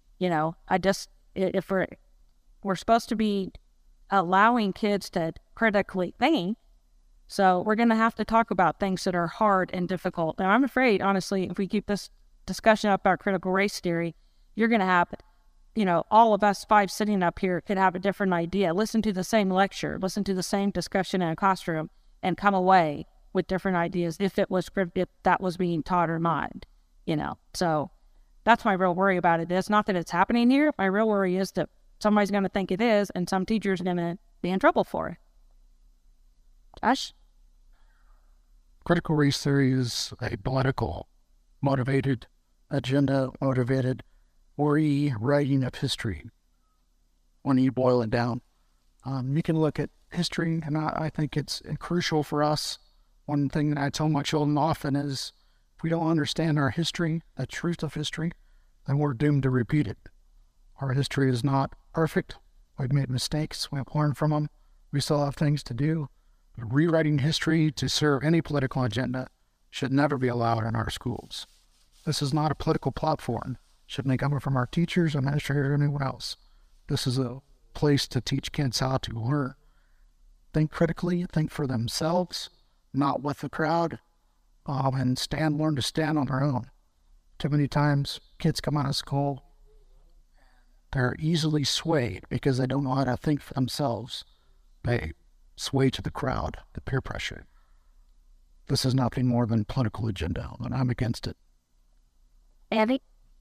If we're supposed to be allowing kids to critically think, so we're going to have to talk about things that are hard and difficult. Now, I'm afraid, honestly, if we keep this discussion up about critical race theory, you're going to have, all of us 5 sitting up here could have a different idea, listen to the same lecture, listen to the same discussion in a classroom, and come away with different ideas if that was being taught or not, So that's my real worry about it. It's not that it's happening here. My real worry is that somebody's going to think it is, and some teacher's going to be in trouble for it. Josh? Critical race theory is a political motivated, agenda motivated, rewriting of history. When you boil it down, you can look at history, and I think it's crucial for us. One thing that I tell my children often is, if we don't understand our history, the truth of history, then we're doomed to repeat it. Our history is not perfect. We've made mistakes. We've learned from them. We still have things to do. But rewriting history to serve any political agenda should never be allowed in our schools. This is not a political platform. It shouldn't be coming from our teachers, administrators, or anyone else. This is a place to teach kids how to learn. Think critically, think for themselves, not with the crowd, and learn to stand on their own. Too many times, kids come out of school, they're easily swayed because they don't know how to think for themselves. They sway to the crowd, the peer pressure. This is nothing more than political agenda, and I'm against it. Andy?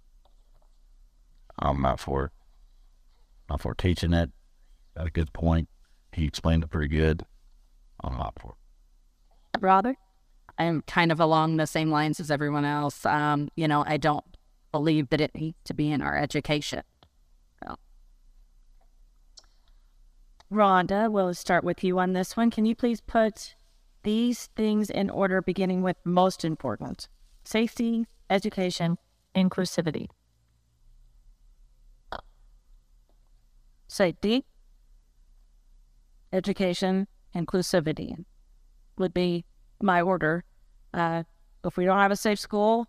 I'm not for it. Not for teaching it. Got a good point. He explained it pretty good. I'm not for it. Robert? I'm kind of along the same lines as everyone else. I don't believe that it needs to be in our education. So. Rhonda, we'll start with you on this one. Can you please put these things in order, beginning with most important? Safety, education, inclusivity. Safety, education, inclusivity would be my order. If we don't have a safe school,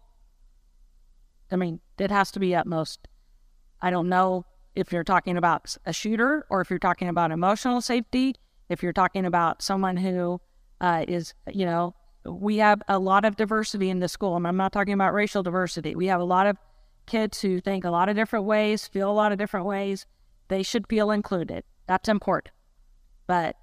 it has to be utmost. I don't know if you're talking about a shooter or if you're talking about emotional safety, if you're talking about someone who we have a lot of diversity in the school. I'm not talking about racial diversity. We have a lot of kids who think a lot of different ways, feel a lot of different ways. They should feel included. That's important. But,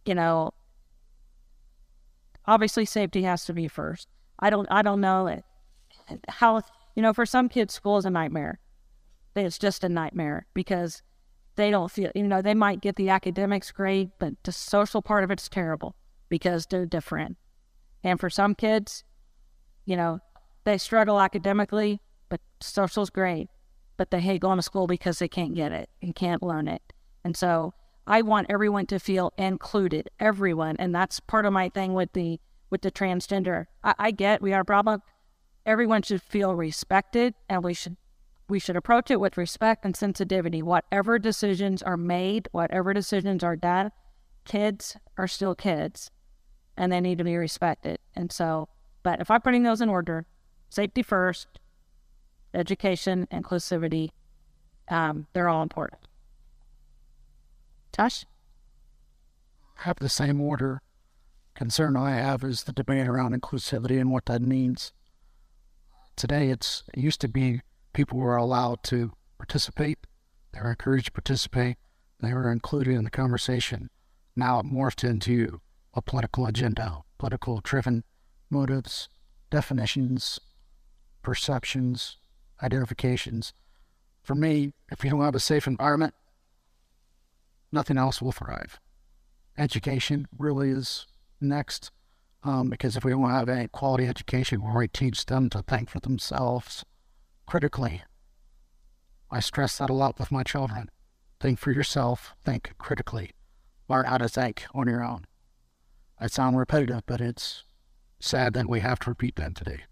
obviously safety has to be first. I don't know how, for some kids, school is a nightmare. It's just a nightmare because they don't feel, they might get the academics great, but the social part of it's terrible because they're different. And for some kids, they struggle academically, but social's great. But they hate going to school because they can't get it and can't learn it. And so I want everyone to feel included, everyone. And that's part of my thing with the transgender. I get we have a problem. Everyone should feel respected, and we should approach it with respect and sensitivity. Whatever decisions are made, whatever decisions are done, kids are still kids, and they need to be respected. And so, but if I'm putting those in order, safety first, education, inclusivity, they're all important. Josh? Have the same order. Concern I have is the debate around inclusivity and what that means. Today, it used to be people were allowed to participate. They were encouraged to participate. They were included in the conversation. Now it morphed into a political agenda, political-driven motives, definitions, perceptions, identifications. For me, if you don't have a safe environment, nothing else will thrive. Education really is next, because if we don't have a quality education where we teach them to think for themselves critically, I stress that a lot with my children. Think for yourself, think critically, learn how to think on your own. I sound repetitive, but it's sad that we have to repeat that today.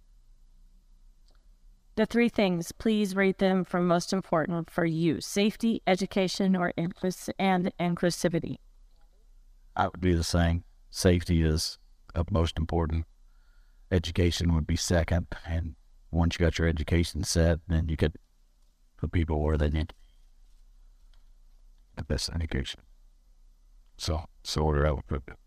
The three things, please rate them from most important for you: safety, education, or inclusivity. I would be the same. Safety is of most important. Education would be second, and once you got your education set, then you could put people where they need the best education. So order I would put it.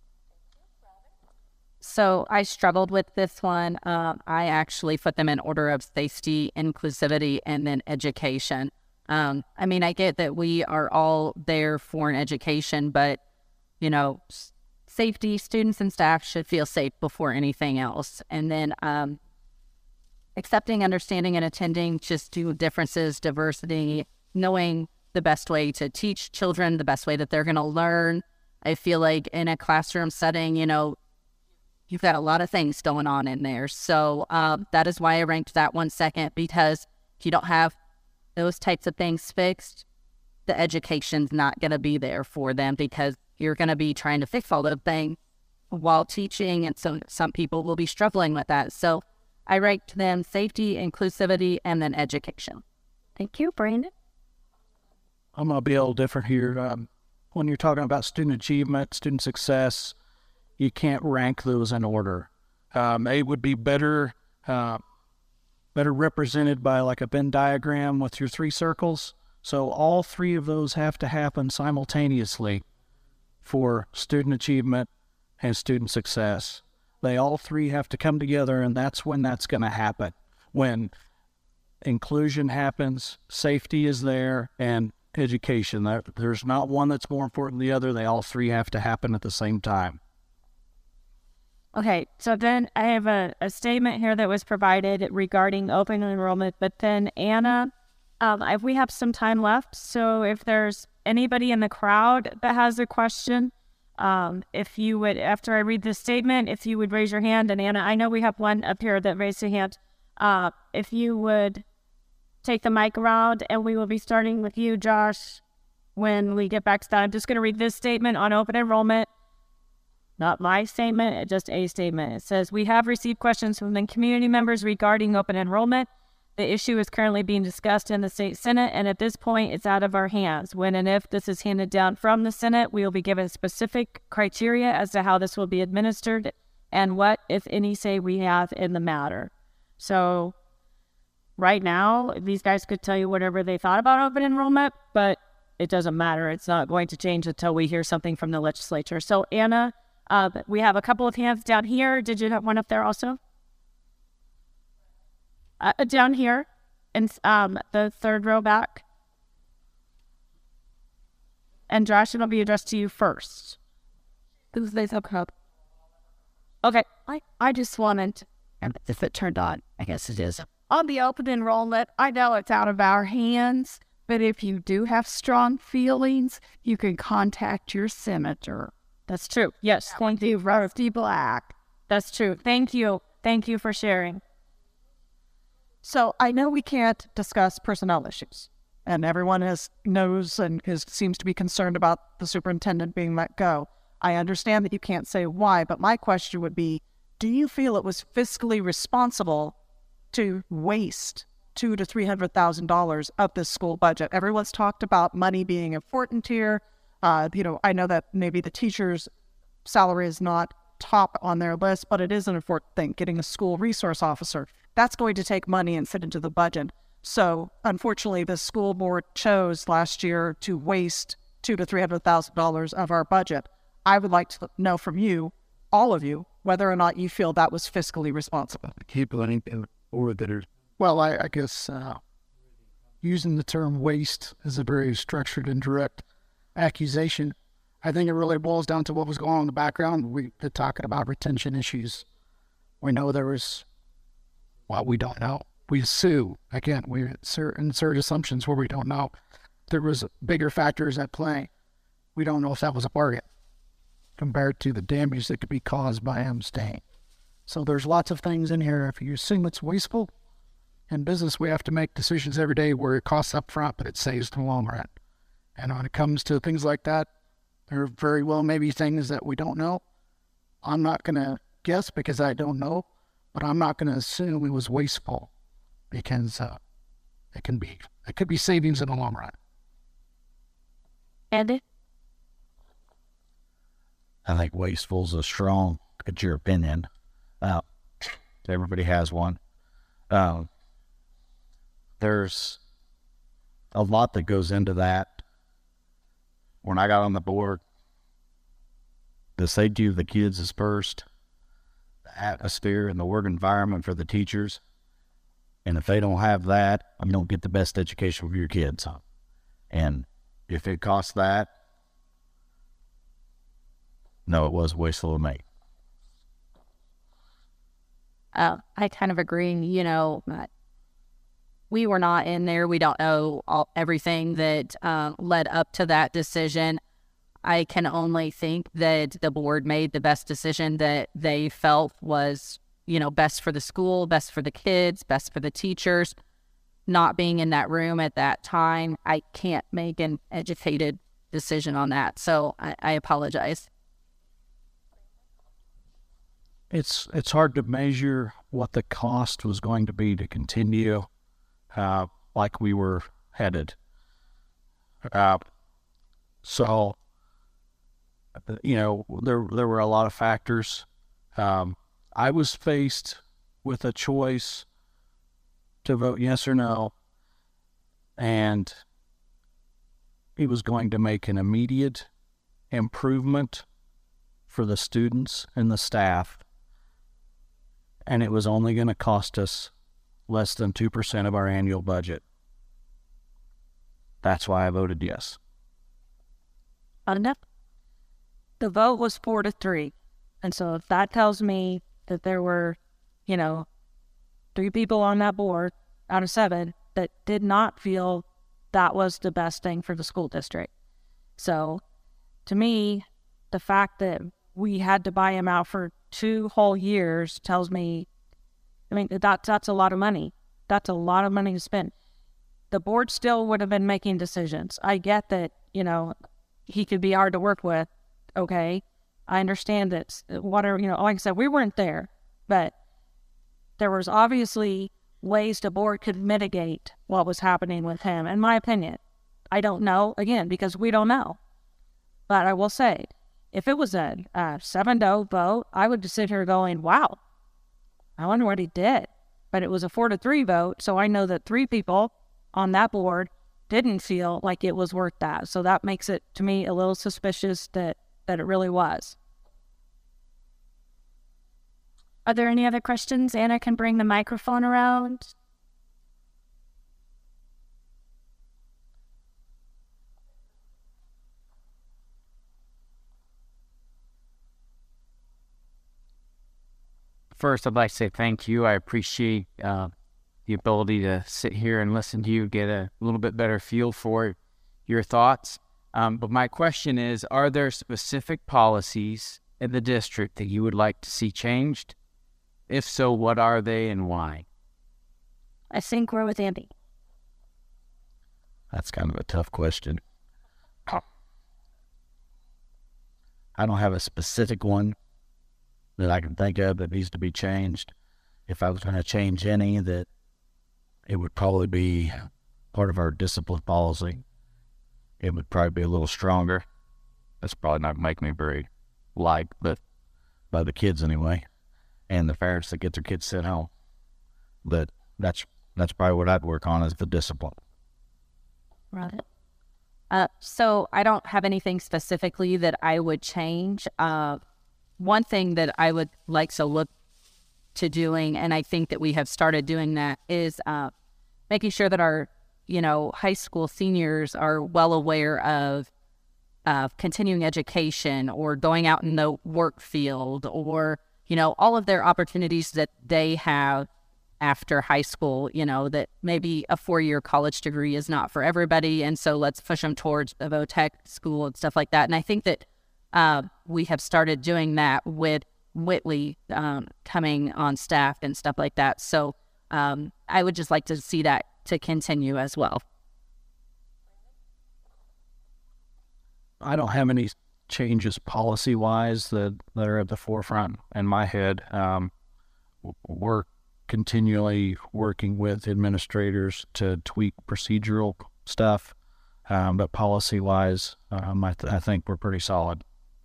So I struggled with this one. I actually put them in order of safety, inclusivity, and then education. I get that we are all there for an education, but, safety, students and staff should feel safe before anything else. And then accepting, understanding, and attending just to differences, diversity, knowing the best way to teach children, the best way that they're going to learn. I feel like in a classroom setting, you've got a lot of things going on in there. So that is why I ranked that one second, because if you don't have those types of things fixed, the education's not going to be there for them, because you're going to be trying to fix all those things while teaching, and so some people will be struggling with that. So I ranked them safety, inclusivity, and then education. Thank you, Brandon. I'm going to be a little different here. When you're talking about student achievement, student success, you can't rank those in order. It would be better represented by like a Venn diagram with your 3 circles. So all 3 of those have to happen simultaneously for student achievement and student success. They all 3 have to come together, and that's when that's going to happen. When inclusion happens, safety is there, and education. There's not one that's more important than the other. They all 3 have to happen at the same time. Okay, so then I have a statement here that was provided regarding open enrollment, but then Anna, we have some time left, so if there's anybody in the crowd that has a question, if you would, after I read this statement, if you would raise your hand, and Anna, I know we have one up here that raised a hand, if you would take the mic around, and we will be starting with you, Josh, when we get back to that. I'm just going to read this statement on open enrollment. Not my statement, just a statement. It says, we have received questions from the community members regarding open enrollment. The issue is currently being discussed in the state Senate, and at this point, it's out of our hands. When and if this is handed down from the Senate, we will be given specific criteria as to how this will be administered and what, if any, say we have in the matter. So right now, these guys could tell you whatever they thought about open enrollment, but it doesn't matter. It's not going to change until we hear something from the legislature. So Anna, we have a couple of hands down here. Did you have one up there also? Down here, in the 3rd row back. And Josh, it'll be addressed to you first. Okay, I just wanted, if it turned on, I guess it is. On the open enrollment, I know it's out of our hands, but if you do have strong feelings, you can contact your senator. That's true. Yes, thank you, Rusty Black. That's true. Thank you. Thank you for sharing. So I know we can't discuss personnel issues, and everyone knows and seems to be concerned about the superintendent being let go. I understand that you can't say why, but my question would be, do you feel it was fiscally responsible to waste $200,000 to $300,000 of this school budget? Everyone's talked about money being important here. I know that maybe the teacher's salary is not top on their list, but it is an important thing. Getting a school resource officer, that's going to take money and fit into the budget. So unfortunately, the school board chose last year to waste $200,000 to $300,000 of our budget. I would like to know from you, all of you, whether or not you feel that was fiscally responsible. Well, I guess using the term waste is a very structured and direct accusation. I think it really boils down to what was going on in the background. We've been talking about retention issues. We know there was, well, we don't know. We assume, again, we insert assumptions where we don't know. There was bigger factors at play. We don't know if that was a bargain compared to the damage that could be caused by him staying. So there's lots of things in here. If you assume it's wasteful, in business we have to make decisions every day where it costs up front, but it saves in the long run. And when it comes to things like that, there very well may be things that we don't know. I'm not going to guess because I don't know, but I'm not going to assume it was wasteful because it could be savings in the long run. Andy? I think wasteful is a strong, it's your opinion. Everybody has one. There's a lot that goes into that. When I got on the board, the safety of the kids is first, the atmosphere and the work environment for the teachers. And if they don't have that, you don't get the best education for your kids. And if it costs that, no, it was wasteful of me. I kind of agree. We were not in there. We don't know everything that led up to that decision. I can only think that the board made the best decision that they felt was, best for the school, best for the kids, best for the teachers. Not being in that room at that time, I can't make an educated decision on that. So I apologize. It's hard to measure what the cost was going to be to continue like we were headed. So, there were a lot of factors. I was faced with a choice to vote yes or no, and it was going to make an immediate improvement for the students and the staff, and it was only going to cost us less than 2% of our annual budget. That's why I voted yes. Enough. The vote was 4-3. And so if that tells me that there were, 3 people on that board out of 7 that did not feel that was the best thing for the school district. So to me, the fact that we had to buy him out for 2 whole years tells me, that's a lot of money. That's a lot of money to spend. The board still would have been making decisions. I get that, he could be hard to work with. Okay. I understand that whatever, like I said, we weren't there, but there was obviously ways the board could mitigate what was happening with him, in my opinion. I don't know, again, because we don't know. But I will say, if it was a 7-0 vote, I would just sit here going, wow, I wonder what he did. But it was a 4-3 vote, so I know that 3 people on that board didn't feel like it was worth that. So that makes it, to me, a little suspicious that it really was. Are there any other questions? Anna can bring the microphone around. First, I'd like to say thank you. I appreciate the ability to sit here and listen to you, get a little bit better feel for your thoughts. But my question is, are there specific policies in the district that you would like to see changed? If so, what are they and why? I think we're with Andy. That's kind of a tough question. I don't have a specific one that I can think of that needs to be changed. If I was going to change any, that it would probably be part of our discipline policy. It would probably be a little stronger. That's probably not make me very liked, but by the kids anyway, and the parents that get their kids sent home. But that's probably what I'd work on, is the discipline. Right. So I don't have anything specifically that I would change. One thing that I would like to look to doing, and I think that we have started doing that, is making sure that our, high school seniors are well aware of continuing education or going out in the work field, or, all of their opportunities that they have after high school, that maybe a 4-year college degree is not for everybody. And so let's push them towards the VOTEC school and stuff like that. And I think that we have started doing that with Whitley coming on staff and stuff like that. So I would just like to see that to continue as well. I don't have any changes policy-wise that are at the forefront in my head. We're continually working with administrators to tweak procedural stuff, but policy-wise, I think we're pretty solid.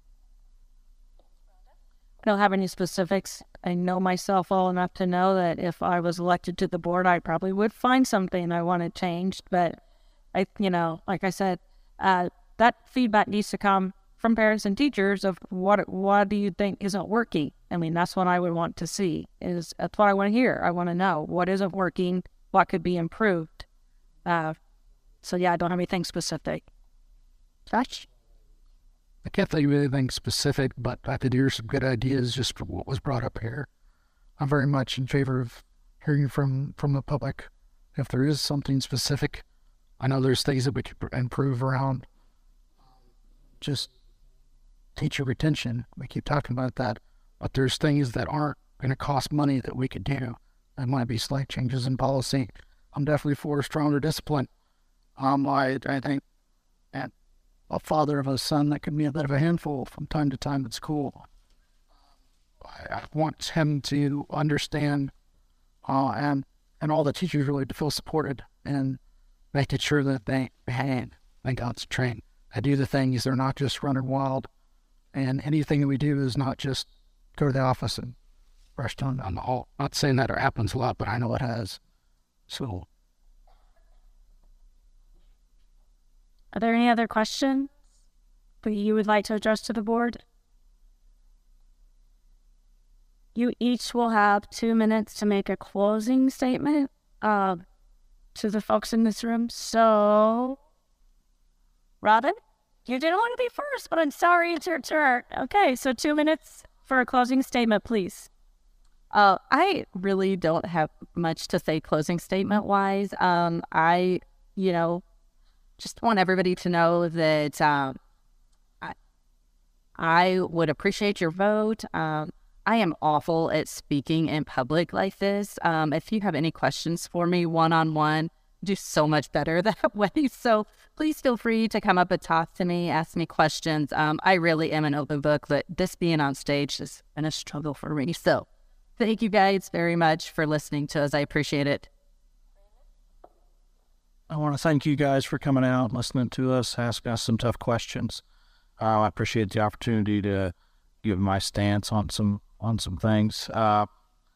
I don't have any specifics. I know myself well enough to know that if I was elected to the board, I probably would find something I wanted changed. But like I said, that feedback needs to come from parents and teachers of what do you think isn't working? That's what I would want to see. That's what I want to hear. I want to know what isn't working, what could be improved. So yeah, I don't have anything specific. Josh? I can't think of anything specific, but I did hear some good ideas just for what was brought up here. I'm very much in favor of hearing from the public. If there is something specific, I know there's things that we could improve around just teacher retention. We keep talking about that, but there's things that aren't going to cost money that we could do. There might be slight changes in policy. I'm definitely for stronger discipline. I think, and a father of a son that can be a bit of a handful from time to time at school. I want him to understand, and all the teachers really to feel supported and making sure that they concentrate. I do the things, they're not just running wild. And anything that we do is not just go to the office and brush down the hall. Not saying that it happens a lot, but I know it has. So, are there any other questions that you would like to address to the board? You each will have 2 minutes to make a closing statement to the folks in this room. So, Robin, you didn't want to be first, but I'm sorry, it's your turn. Okay, so 2 minutes for a closing statement, please. I really don't have much to say closing statement-wise. I just want everybody to know that I would appreciate your vote. I am awful at speaking in public like this. If you have any questions for me one-on-one, do so much better that way. So please feel free to come up and talk to me, ask me questions. I really am an open book, but this being on stage has been a struggle for me. So thank you guys very much for listening to us. I appreciate it. I want to thank you guys for coming out, listening to us, asking us some tough questions. I appreciate the opportunity to give my stance on some things. I've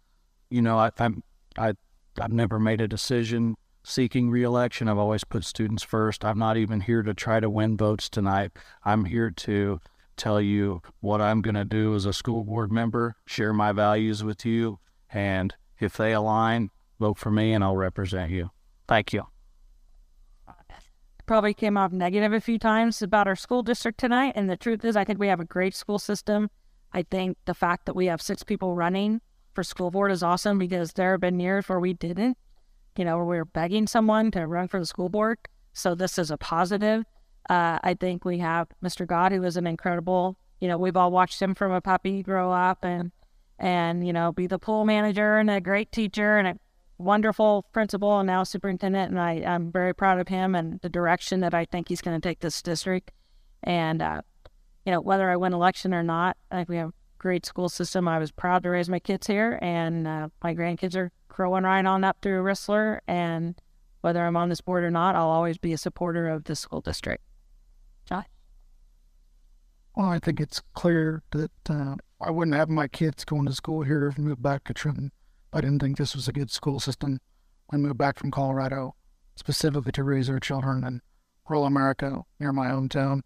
never made a decision seeking re-election. I've always put students first. I'm not even here to try to win votes tonight. I'm here to tell you what I'm going to do as a school board member, share my values with you, and if they align, vote for me and I'll represent you. Thank you. Probably came off negative a few times about our school district tonight, and the truth is I think we have a great school system. I think the fact that we have 6 people running for school board is awesome, because there have been years where we didn't, where we were begging someone to run for the school board. So this is a positive. I think we have Mr. God, who is an incredible, we've all watched him from a puppy grow up and be the pool manager and a great teacher and a wonderful principal and now superintendent. And I'm very proud of him and the direction that I think he's going to take this district. And, whether I win election or not, I think we have a great school system. I was proud to raise my kids here, and my grandkids are growing right on up through Rissler. And whether I'm on this board or not, I'll always be a supporter of the school district. Josh? Well, I think it's clear that I wouldn't have my kids going to school here if I moved back to Trenton. I didn't think this was a good school system. I moved back from Colorado specifically to raise our children in rural America near my hometown.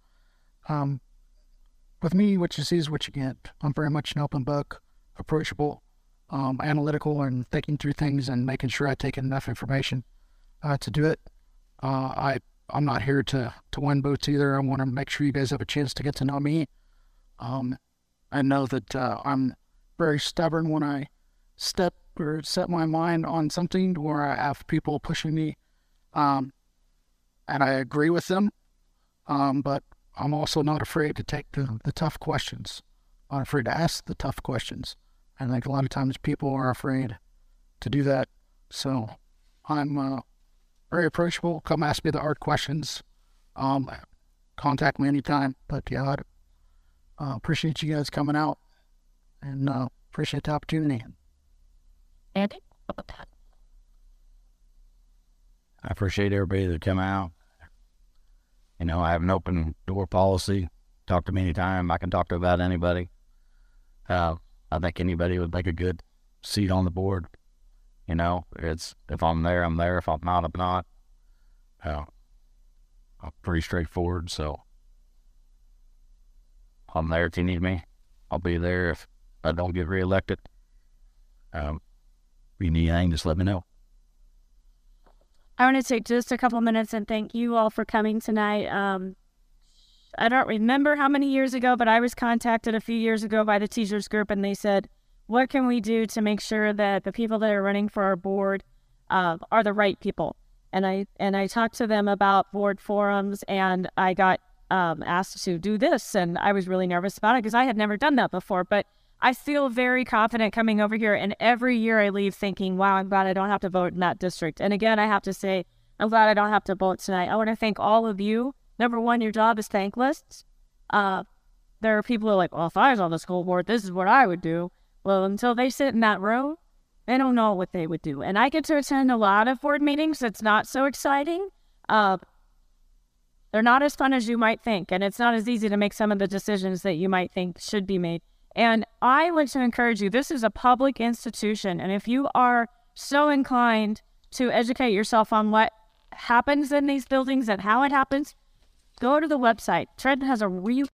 With me, what you see is what you get. I'm very much an open book, approachable, analytical, and thinking through things and making sure I take enough information to do it. I'm not here to win votes either. I want to make sure you guys have a chance to get to know me. I know that I'm very stubborn when I set my mind on something where I have people pushing me, and I agree with them, but I'm also not afraid to take the tough questions. I'm not afraid to ask the tough questions. I think a lot of times people are afraid to do that. So I'm very approachable. Come ask me the hard questions. Contact me anytime. But yeah, I appreciate you guys coming out, and appreciate the opportunity. Andy? I appreciate everybody that come out. I have an open door policy. Talk to me anytime. I can talk to about anybody. I think anybody would make a good seat on the board. It's if I'm there, I'm there. If I'm not, I'm not. I'm pretty straightforward, so I'm there if you need me. I'll be there if I don't get reelected. If you need anything, just let me know. I want to take just a couple minutes and thank you all for coming tonight. I don't remember how many years ago, but I was contacted a few years ago by the teachers group, and they said, what can we do to make sure that the people that are running for our board are the right people? And I talked to them about board forums, and I got asked to do this, and I was really nervous about it because I had never done that before. But I feel very confident coming over here, and every year I leave thinking, wow, I'm glad I don't have to vote in that district. And again, I have to say, I'm glad I don't have to vote tonight. I want to thank all of you. Number one, your job is thankless. There are people who are like, well, if I was on the school board, this is what I would do. Well, until they sit in that room, they don't know what they would do. And I get to attend a lot of board meetings. It's not so exciting. They're not as fun as you might think, and it's not as easy to make some of the decisions that you might think should be made. And I want to encourage you, this is a public institution, and if you are so inclined to educate yourself on what happens in these buildings and how it happens, go to the website. Trenton has a